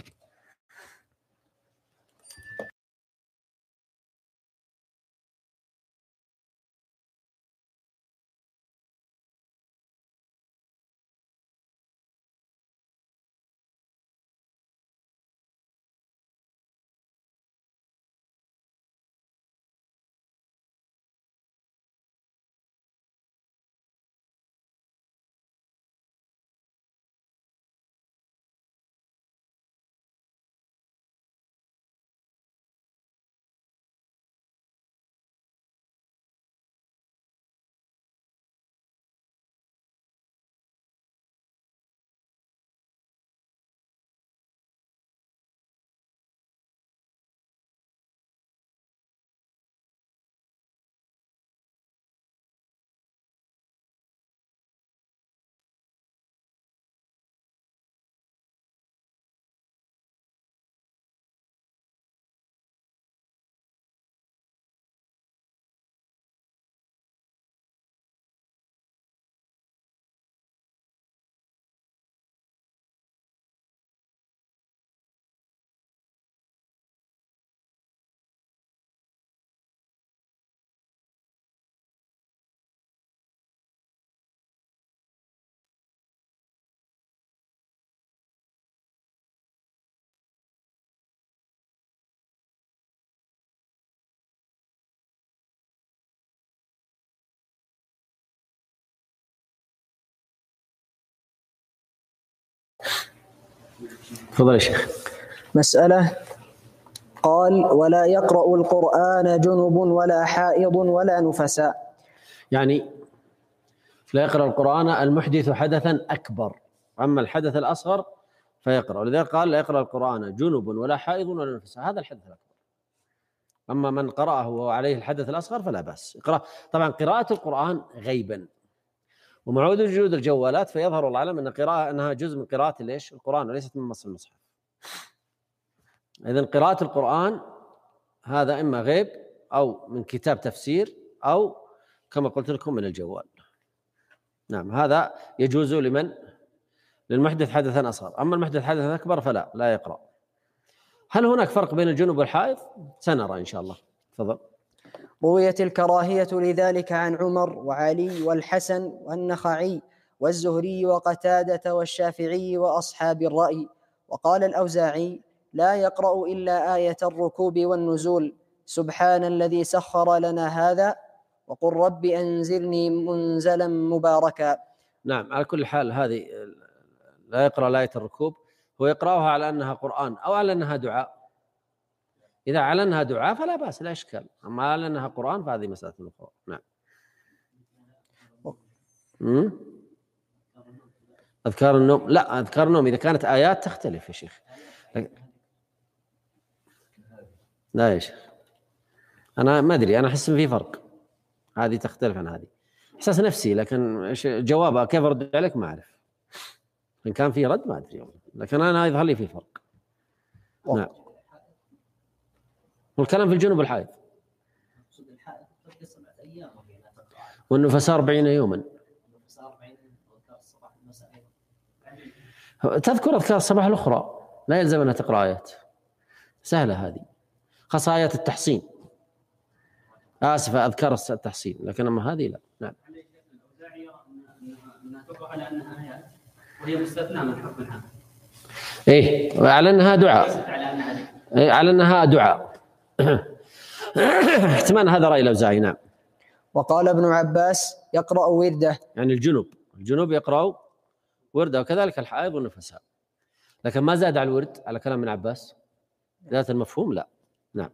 تفضل يا شيخ. مسألة. قال: ولا يقرأ القرآن جنب ولا حائض ولا نفساء. يعني لا يقرأ القرآن المحدث حدثا أكبر، أما الحدث الأصغر فيقرأ. ولذلك قال: لا يقرأ القرآن جنب ولا حائض ولا نفساء، هذا الحدث الأكبر. أما من قرأه وهو عليه الحدث الأصغر فلا بأس. قراءة طبعا قراءة القرآن غيبا ومع وجود الجوالات فيظهر العالم أن قراءة أنها جزء من قراءة ليش القرآن وليست من نص المصحف. إذن قراءة القرآن هذا إما غيب أو من كتاب تفسير أو كما قلت لكم من الجوال. نعم هذا يجوز لمن للمحدث حدثا أصغر، أما المحدث حدثا أكبر فلا لا يقرأ. هل هناك فرق بين الجنوب والحائض؟ سنرى إن شاء الله. تفضل. رويت الكراهية لذلك عن عمر وعلي والحسن والنخعي والزهري وقتادة والشافعي وأصحاب الرأي. وقال الأوزاعي: لا يقرأ إلا آية الركوب والنزول، سبحان الذي سخر لنا هذا، وقل رب أنزلني منزلا مباركا. نعم على كل حال هذه لا يقرأ آية الركوب، هو يقرأها على أنها قرآن أو على أنها دعاء. إذا على أنها دعاء فلا بأس لا إشكال، أما على أنها قرآن فهذه مسألة أخرى. نعم. أمم أذكار النوم، لا أذكار النوم إذا كانت آيات تختلف يا شيخ. لا يا شيخ أنا ما أدري، أنا أحس في فرق، هذه تختلف عن هذه، إحساس نفسي، لكن جوابها كيف أرد عليك ما أعرف، إن كان في رد ما أدري، لكن أنا يظهر لي في فرق. نعم. والكلام في الجنوب الحائض والنفساء أربعين يوما. تذكر أذكار الصباح الأخرى لا يلزم أنها تقرأ آيات، سهلة هذه، خاصة آيات التحصين، آسفة أذكار التحصين، لكن أما هذه لا. نعم. على أنها آيات وهي مستثنى من حكم الحمد. إيه على أنها دعاء. على أنها إيه على أنها دعاء. احتمال هذا رأي الأوزاعي. نعم. وقال ابن عباس: يقرأ ورده، يعني الجنوب الجنوب يقرأ ورده، وكذلك الحائض والنفساء، لكن ما زاد على الورد على كلام ابن عباس ذات المفهوم لا. نعم.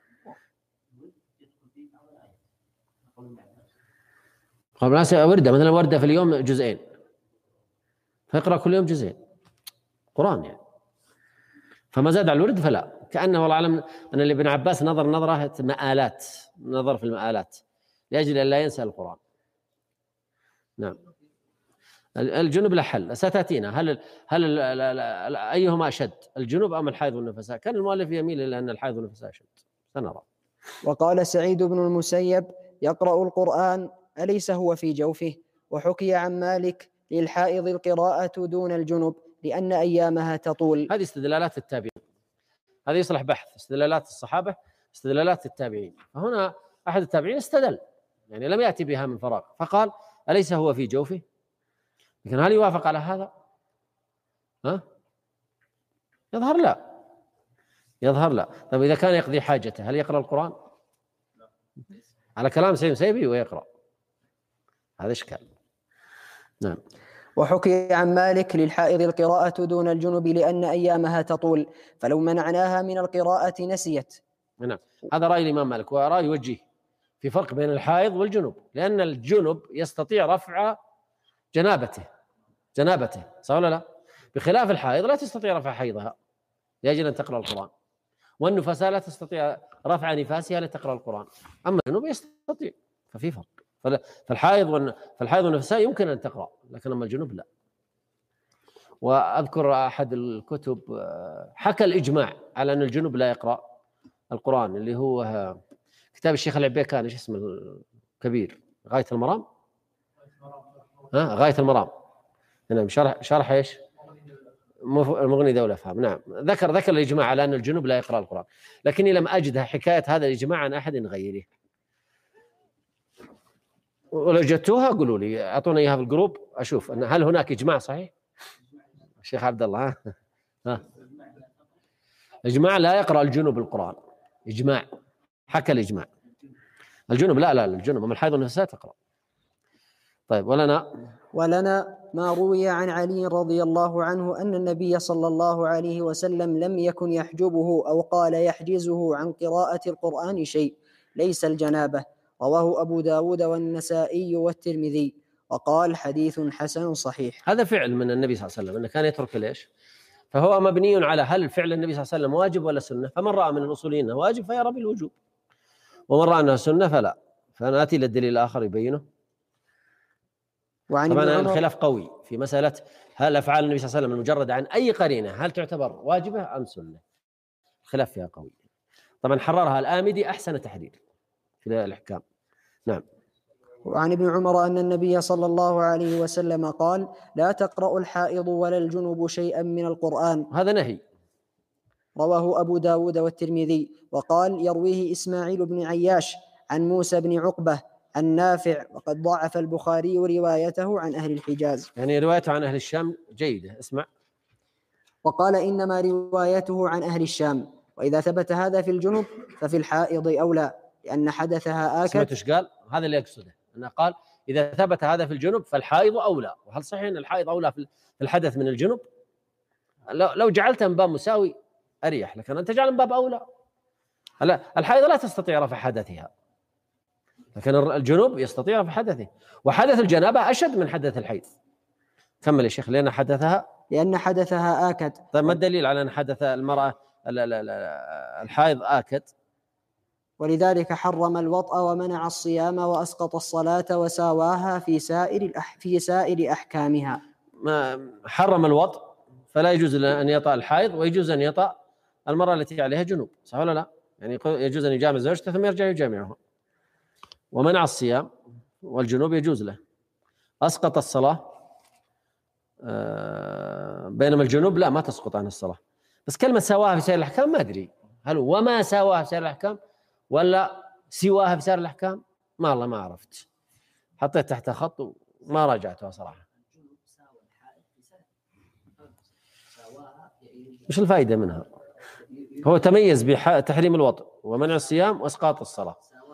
قبل الناس وردة مثلا وردة في اليوم جزئين، فيقرأ كل يوم جزئين قرآن يعني، فما زاد على الورد فلا. كأنه والله أعلم أن ابن عباس نظر نظرة مآلات، نظر في المآلات لأجل أن لا ينسى القرآن. نعم. الجنوب لا حل ستأتينا، هل هل أيهما أشد الجنوب أم الحيض والنفساء؟ كان المؤلف يميل إلى أن الحيض والنفساء أشد، سنرى. وقال سعيد بن المسيب: يقرأ القرآن أليس هو في جوفه؟ وحكي عن مالك: للحائض القراءة دون الجنب لأن أيامها تطول. هذه استدلالات التابعين، هذا يصلح بحث، استدلالات الصحابة استدلالات التابعين. فهنا أحد التابعين استدل، يعني لم يأتي بها من فراغ، فقال أليس هو في جوفه؟ لكن هل يوافق على هذا؟ ها؟ يظهر لا، يظهر لا. طيب إذا كان يقضي حاجته هل يقرأ القرآن؟ على كلام سيد سيبي ويقرأ، هذا إشكال. نعم. وحكي عن مالك: للحائض القراءة دون الجنب لأن أيامها تطول، فلو منعناها من القراءة نسيت. نعم هذا رأي الإمام مالك، ورأي يوجه في فرق بين الحائض والجنب، لأن الجنب يستطيع رفع جنابته جنابته صح ولا لا؟ بخلاف الحائض لا تستطيع رفع حيضها لأجل أن تقرأ القرآن، والنفساء لا تستطيع رفع نفاسها لتقرأ القرآن، أما الجنوب يستطيع، ففي فرق. فالحائض فالحائض والنفساء يمكن أن تقرأ، لكن أما الجنوب لا. وأذكر أحد الكتب حكى الإجماع على أن الجنوب لا يقرأ القرآن، اللي هو كتاب الشيخ العبيكاني، ايش اسمه الكبير، غاية المرام، ها غاية المرام. نعم شرح شرح ايش؟ المغني ذوي الافهام. نعم ذكر ذكر الاجماع على ان الجنوب لا يقرأ القرآن، لكني لم اجد حكاية هذا الاجماع عن احد غيره، ولو جدتوها قولوا لي، اعطونا اياها في الجروب اشوف ان هل هناك اجماع صحيح. الشيخ عبد الله ها ها اجماع لا يقرأ الجنوب القرآن، اجماع حكى الاجماع. الجنوب لا لا الجنوب من الحيض والنفساء تقرأ. طيب ولنا ولنا ما روي عن علي رضي الله عنه أن النبي صلى الله عليه وسلم لم يكن يحجبه أو قال يحجزه عن قراءة القرآن شيء ليس الجنابة. رواه أبو داود والنسائي والترمذي، وقال حديث حسن صحيح. هذا فعل من النبي صلى الله عليه وسلم أنه كان يترك ليش، فهو مبني على هل فعل النبي صلى الله عليه وسلم واجب ولا سنة، فمن رأى من الأصوليين أنه واجب فيرى بالوجوب، ومن رأى أنه سنة فلا. فنأتي للدليل الآخر يبينه. وعن طبعا ابن عمر الخلاف قوي في مسألة هل أفعال النبي صلى الله عليه وسلم المجردة عن أي قرينة هل تعتبر واجبة أم سنة؟ الخلاف فيها قوي. طبعا حررها الآمدي أحسن تحرير في الإحكام. نعم. وعن ابن عمر أن النبي صلى الله عليه وسلم قال: لا تقرأ الحائض ولا الجنب شيئا من القرآن. هذا نهي. رواه أبو داود والترمذي. وقال يرويه إسماعيل بن عياش عن موسى بن عقبة عن نافع، وقد ضعف البخاري روايته عن أهل الحجاز. يعني روايته عن أهل الشام جيدة. اسمع. وقال إنما روايته عن أهل الشام، وإذا ثبت هذا في الجنب ففي الحائض أولى، لأن حدثها آكد. سمعت ايش قال؟ هذا اللي يقصده، أنه قال إذا ثبت هذا في الجنب فالحائض أولى. وهل صحيح أن الحائض أولى في الحدث من الجنب؟ لو لو جعلته من باب مساوي أريح، لكن أنت جعل من باب أولى. هلا الحائض لا تستطيع رفع حدثها، لكن الجنوب يستطيع رفع حدثه، وحدث الجنابة أشد من حدث الحيض. كمل يا شيخ. لأن حدثها لأن حدثها آكد. طيب ما الدليل على أن حدث المرأة الحائض آكد؟ ولذلك حرم الوطأ ومنع الصيام وأسقط الصلاة وساواها في سائر الأح... في سائر أحكامها. ما حرم الوطء فلا يجوز أن يطأ الحائض، ويجوز أن يطأ المرأة التي عليها جنوب، صح ولا لا؟ يعني يجوز أن يجامع زوجته ثم يرجع يجامعها. ومنع الصيام والجنوب يجوز له. أسقط الصلاة، بينما الجنوب لا، ما تسقط عن الصلاة. بس كلمة سواها في سائر الأحكام ما أدري هل وما سواها في سائر الأحكام ولا سواها في سائر الأحكام، ما الله ما عرفت، حطيت تحت خط وما راجعتها صراحة. مش الفائدة منها؟ هو تميز بتحريم الوطء ومنع الصيام وإسقاط الصلاة.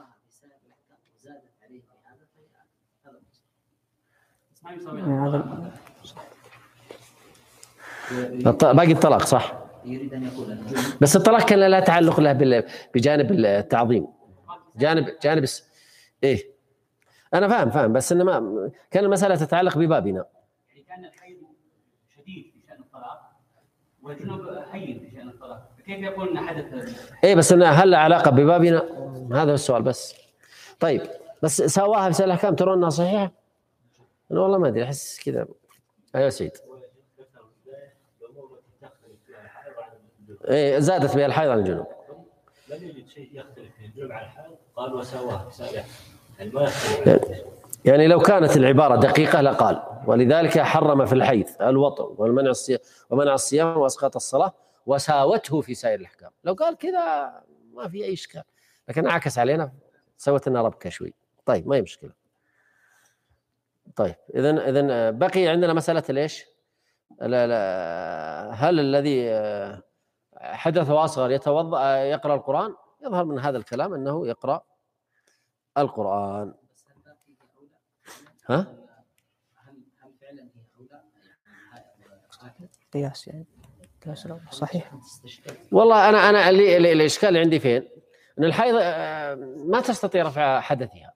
باقي الطلاق صح، بس الطلاق كان لا تعلق له بجانب التعظيم، جانب جانب الس... ايه انا فاهم فاهم بس انما كان المساله تتعلق ببابنا. يعني كان الحيض شديد في شان الطلاق والجنوب هين في شان الطلاق، كيف يقول ان حدث؟ ايه بس انها هل علاقه ببابنا؟ هذا هو السؤال بس. طيب بس سواها في الاحكام ترون انها صحيحه؟ انا والله ما ادري، احس كذا. ايوه سعيد. ايه زادت بها الحيض عن الجنوب. لم يجد شيء يختلف من الجنوب على الحائض، قال وسواها يعني ما يختلف. يعني لو كانت العباره دقيقه لقال ولذلك حرم في الحيض الوطء والمنع الصيام ومنع الصيام واسقاط الصلاه وساوته في سائر الاحكام. لو قال كذا ما في اي اشكال، لكن عكس علينا سوت لنا ربكه شوي. طيب ما هي مشكله. طيب اذا اذا بقي عندنا مساله ليش؟ لا لا هل الذي حدث واصغر يتوضا يقرا القران؟ يظهر من هذا الكلام انه يقرا القران. ها؟ هل فعلا هي اولى؟ قياس يعني قياس صحيح. والله انا انا اللي الاشكال اللي عندي فين؟ ان الحيض ما تستطيع رفع حدثها.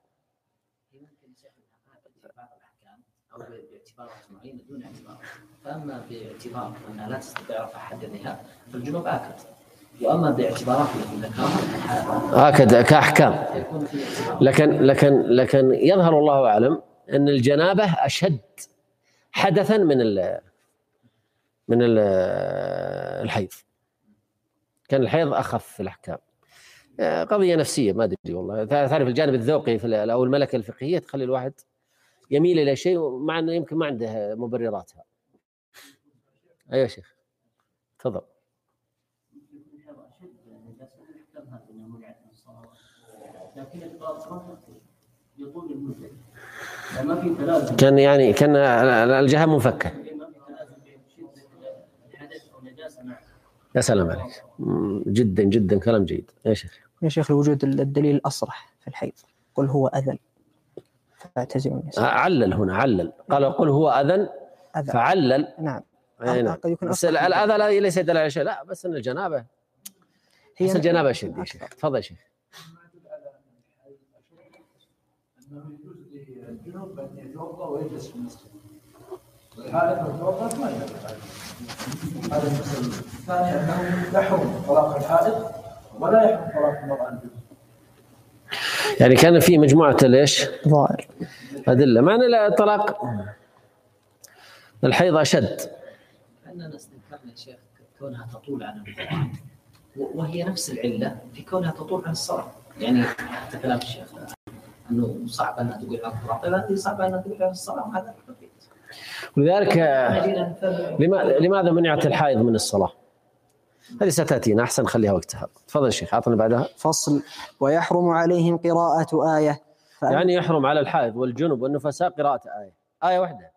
أو باعتبارات معينة دون اعتبار، فأما باعتبار أنها لا تستطيع رفع حدثها فالجنوب آكد، وأما باعتبارات التي ذكرها آكد كأحكام. لكن لكن لكن يظهر الله أعلم أن الجنابة أشد حدثا من ال من ال الحيض. كان الحيض أخف في الأحكام. قضية نفسية ما أدري والله. تعرف الجانب الذوقي في أو الملكة الفقهية تخلي الواحد يميل إلى شيء مع أنه يمكن ما عنده مبرراتها. أيوة شيخ تفضل. كان يعني كان الجهة منفكة. يا سلام عليك، جدا جدا كلام جيد يا شيخ. يا شيخ لوجود الدليل الأصرح في الحيض قل هو أذن فاعتزلوا النساء. علل هنا علل قال قل هو أذن فعلل. نعم نعم. بس الأذى ليس دليل على شيء، لا بس أن الجنابة هي الجنابة شد يا شيخ. تفضل يا شيخ. الجنوب أن يتوضأ ويجلس في المسجد، والحالة لو توضأت ما يجلس. هذا المسألة. الثاني أنه يحرم طلاق الحائض ولا يحرم طلاق المرأة الجنوب. يعني كان في مجموعة ليش؟ ظاهر أدلة. معنى لا الطلاق الحيض أشد. أننا استنكرنا يا شيخ كونها تطول عن القرآن، وهي نفس العلة في كونها تطول عن الصلاة. يعني حتى كلام الشيخ أنه صعب أن تقول عن القرآن، طيب هذه صعب أن تقول عن الصلاة، وهذا التوحيد. ولذلك لماذا منعت الحائض من الصلاة؟ هذه ستأتينا، أحسن خليها وقتها. تفضل يا شيخ، أعطنا بعدها. فصل. ويحرم عليهم قراءة آية. يعني يحرم على الحائض والجنب والنفساء قراءة آية آية واحدة.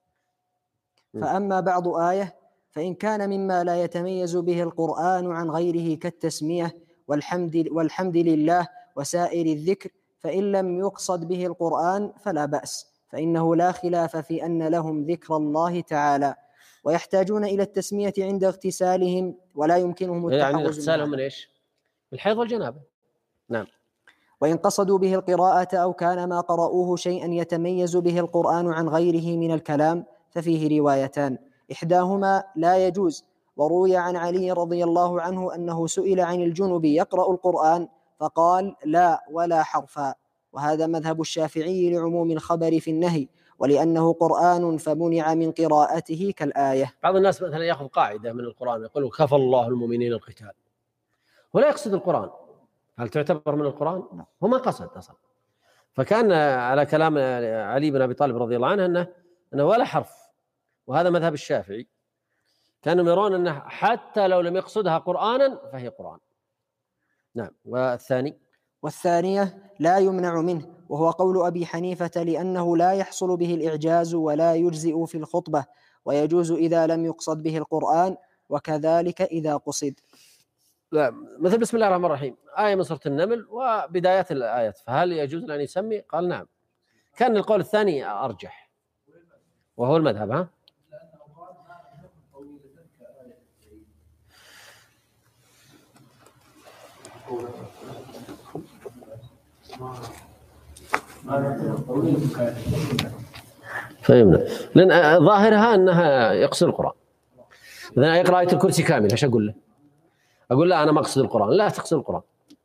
فأما بعض آية فإن كان مما لا يتميز به القرآن عن غيره كالتسمية والحمد, والحمد لله وسائر الذكر، فإن لم يقصد به القرآن فلا بأس، فإنه لا خلاف في أن لهم ذكر الله تعالى، ويحتاجون إلى التسمية عند اغتسالهم ولا يمكنهم التحرز يعني اغتسالهم من إيش؟ الحيض والجنابة. نعم. وإن قصدوا به القراءة أو كان ما قرأوه شيئا يتميز به القرآن عن غيره من الكلام ففيه روايتان، إحداهما لا يجوز، وروي عن علي رضي الله عنه أنه سئل عن الجنب يقرأ القرآن فقال لا ولا حرفا، وهذا مذهب الشافعي لعموم الخبر في النهي، ولأنه قرآن فمنع من قراءته كالآية. بعض الناس مثلا يأخذ قاعدة من القرآن يقول كفى الله المؤمنين القتال ولا يقصد القرآن، هل تعتبر من القرآن؟ هو ما قصد أصلا. فكان على كلام علي بن أبي طالب رضي الله عنه أنه, أنه ولا حرف، وهذا مذهب الشافعي، كانوا يرون أنه حتى لو لم يقصدها قرآنا فهي قرآن. نعم. والثاني والثانية لا يمنع منه، وهو قول أبي حنيفة، لأنه لا يحصل به الإعجاز ولا يجزئ في الخطبة، ويجوز إذا لم يقصد به القرآن، وكذلك إذا قصد. لا، مثل بسم الله الرحمن الرحيم، آية من سورة النمل وبدايات الآيات، فهل يجوز أن يسمي؟ قال نعم. كان القول الثاني أرجح وهو المذهب. ها؟ فهمنا. لأن ظاهرها أنها يقصد القرآن. إذا يقرأ آية الكرسي كامل إيش أقول له؟ أقول لا أنا ما أقصد القرآن. لا تقصد القرآن.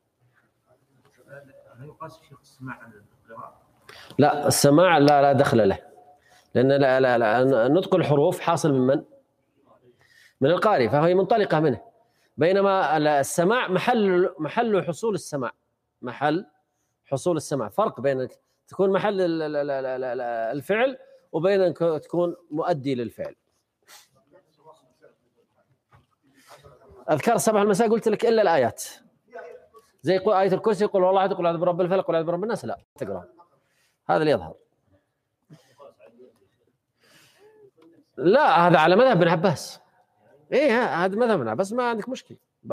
لا، السماع لا لا دخل له، لأن لا لا لا نطق الحروف حاصل من من؟ من القارئ، فهي منطلقة منه. بينما السماع محل محل حصول السماع، محل حصول السماع. فرق بين تكون محل الفعل وبين أن تكون مؤدي للفعل. أذكار الصباح والمساء قلت لك إلا الآيات، زي آية الكرسي يقول والله تقول أعوذ برب الفلق ولا أعوذ برب الناس، لا تقرأ، هذا اللي يظهر. لا، هذا على مذهب ابن عباس. إيه هذا مذهب ابن عباس، ما عندك مشكلة.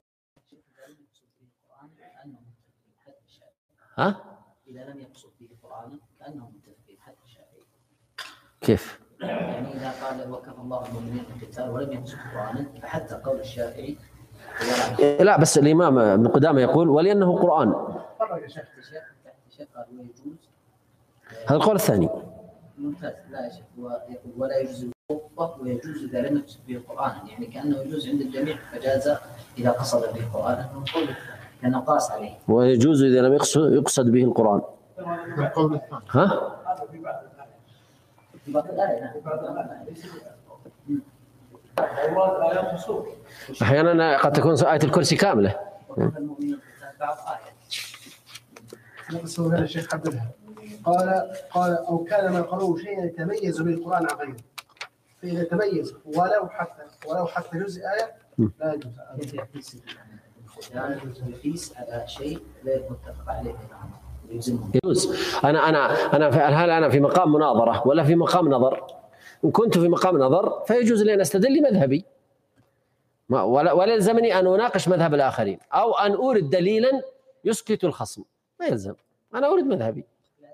ها؟ إذا لم يقصد به القرآن كأنه متفقين حتى الشافعي. كيف؟ يعني إذا قال وكفى الله المؤمنين القتال ولم يقصد القرآن فحتى قول الشافعي. لا بس الإمام ابن قدامة يقول ولأنه قرآن. هذا القول الثاني. ممتاز. لا يا شيخ، هو يقول ولا يجوز الخطبة ويجوز إذا لم يقصد به القرآن، يعني كأنه يجوز عند الجميع فجاز إذا قصد به القرآن، كأنه قاس عليه. ويجوز إذا لم يقصد يقصد به القرآن. ها؟ أحيانا قد تكون آية الكرسي كاملة. بس هو هذا الشيخ حددها، قال قال أو كان ما قرأه شيئا يتميز به القرآن عن غيره، فإذا تميز ولو حتى ولو حتى جزء آية لا يجوز. يعني يقيس على شيء غير متفق عليه. يجوز. أنا أنا أنا هل أنا في مقام مناظرة ولا في مقام نظر؟ إن كنت في مقام نظر فيجوز لي أن أستدل لمذهبي، ولا ولا يلزمني أن أناقش مذهب الآخرين أو أن أورد دليلا يسقط الخصم، ما يلزم، أنا أورد مذهبي.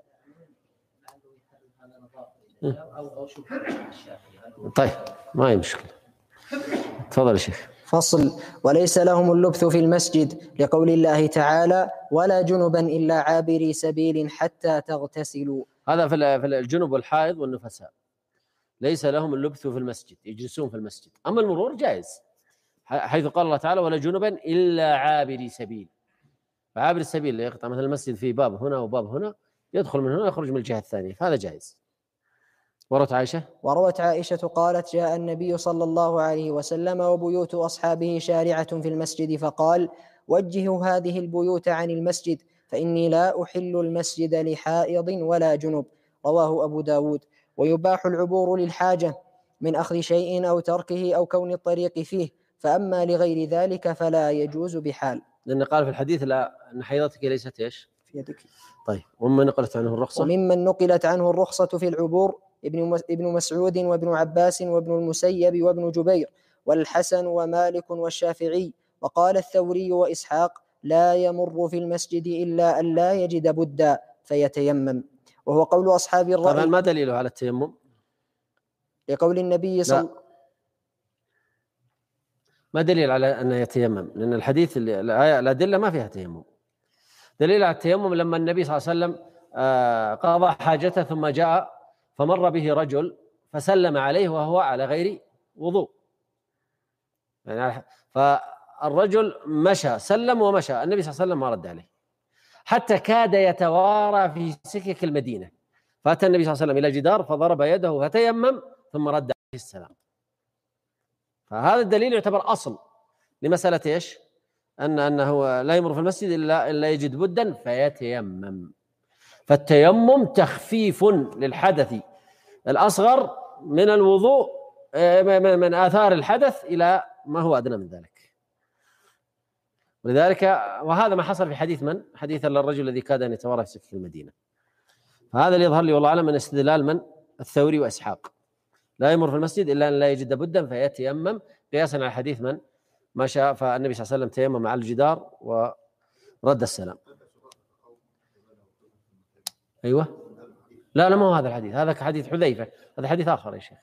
طيب ما هي مشكلة. تفضل يا شيخ. فصل. وليس لهم اللبث في المسجد لقول الله تعالى ولا جنبا إلا عابري سبيل حتى تغتسلوا. هذا في الجنب والحائض والنفساء ليس لهم اللبث في المسجد، يجلسون في المسجد. أما المرور جائز، حيث قال الله تعالى ولا جنبا إلا عابري سبيل، فعابر السبيل اللي يقطع مثل المسجد في باب هنا وباب هنا يدخل من هنا يخرج من الجهة الثانية، فهذا جائز. وروت عائشة وروت عائشة قالت: جاء النبي صلى الله عليه وسلم وبيوت أصحابه شارعة في المسجد، فقال: وجهوا هذه البيوت عن المسجد، فإني لا أحل المسجد لحائض ولا جنب. رواه أبو داود. ويباح العبور للحاجة من أخذ شيء أو تركه أو كون الطريق فيه، فأما لغير ذلك فلا يجوز بحال. لأن قال في الحديث: لا أن حيضتك ليست إيش في يدك. طيب، ومن نقلت عنه الرخصة؟ وممن نقلت عنه الرخصة في العبور ابن ابن مسعود وابن عباس وابن المسيب وابن جبير والحسن ومالك والشافعي. وقال الثوري وإسحاق: لا يمر في المسجد إلا أن لا يجد بدا فيتيمم، وهو قول أصحاب الرأي. طبعا ما دليله على التيمم؟ لقول النبي صلى ما دليل على أنه يتيمم؟ لأن الحديث الأدلة ما فيها تيمم. دليل على التيمم لما النبي صلى الله عليه وسلم قضى حاجته ثم جاء فمر به رجل فسلم عليه وهو على غير وضوء، يعني فالرجل مشى سلم ومشى، النبي صلى الله عليه وسلم ما رد عليه حتى كاد يتوارى في سكك المدينة، فأتى النبي صلى الله عليه وسلم إلى جدار فضرب يده فتيمم ثم رد عليه السلام. فهذا الدليل يعتبر أصل لمسألة إيش؟ أن أنه لا يمر في المسجد إلا إلا يجد بدا فيتيمم. فالتيمم تخفيف للحدث الأصغر من الوضوء، من آثار الحدث إلى ما هو أدنى من ذلك. ولذلك وهذا ما حصل في حديث من؟ حديث الرجل الذي كاد أن يتوارى في سكك المدينة. فهذا اللي يظهر لي والله أعلم من استدلال من؟ الثوري وإسحاق: لا يمر في المسجد إلا أن لا يجد بدا فيتيمم، قياسا على حديث من؟ ما شاء فالنبي صلى الله عليه وسلم تيمم على الجدار ورد السلام. أيوة، لا لا ما هو هذا الحديث، هذا حديث حذيفة، هذا حديث آخر يا شيخ.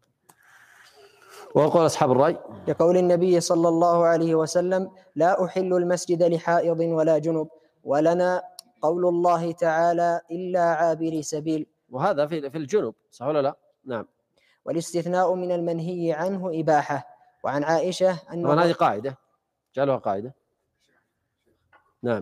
وقول أصحاب الرأي: لقول النبي صلى الله عليه وسلم: لا أحل المسجد لحائض ولا جنب. ولنا قول الله تعالى: إلا عابر سبيل، وهذا في في الجنوب، صح ولا لا؟ نعم. والاستثناء من المنهي عنه إباحة. وعن عائشة أن طبعا هذه قاعدة جعلوها قاعدة. نعم.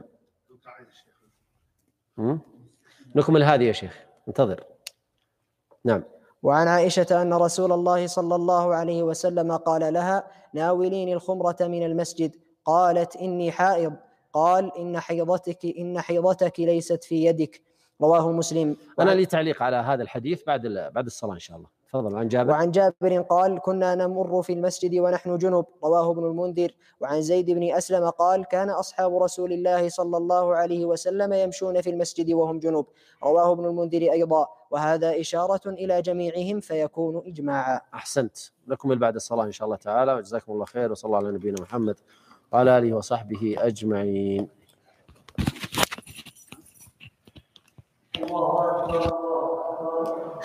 نكمل هذه يا شيخ، انتظر. نعم. وعن عائشة أن رسول الله صلى الله عليه وسلم قال لها: ناوليني الخمرة من المسجد. قالت: إني حائض. قال: إن حيضتك إن حيضتك ليست في يدك. رواه مسلم. أنا لي تعليق على هذا الحديث بعد بعد الصلاة إن شاء الله. تفضل. عن جابر. وعن جابر قال: كنا نمر في المسجد ونحن جنب. رواه ابن المنذر. وعن زيد بن أسلم قال: كان أصحاب رسول الله صلى الله عليه وسلم يمشون في المسجد وهم جنب. رواه ابن المنذر أيضا، وهذا إشارة إلى جميعهم فيكون إجماعا. أحسنت. نكمل بعد الصلاة إن شاء الله تعالى، وجزاكم الله خير، وصلى الله على نبينا محمد وعلى آله وصحبه أجمعين. الله أكبر.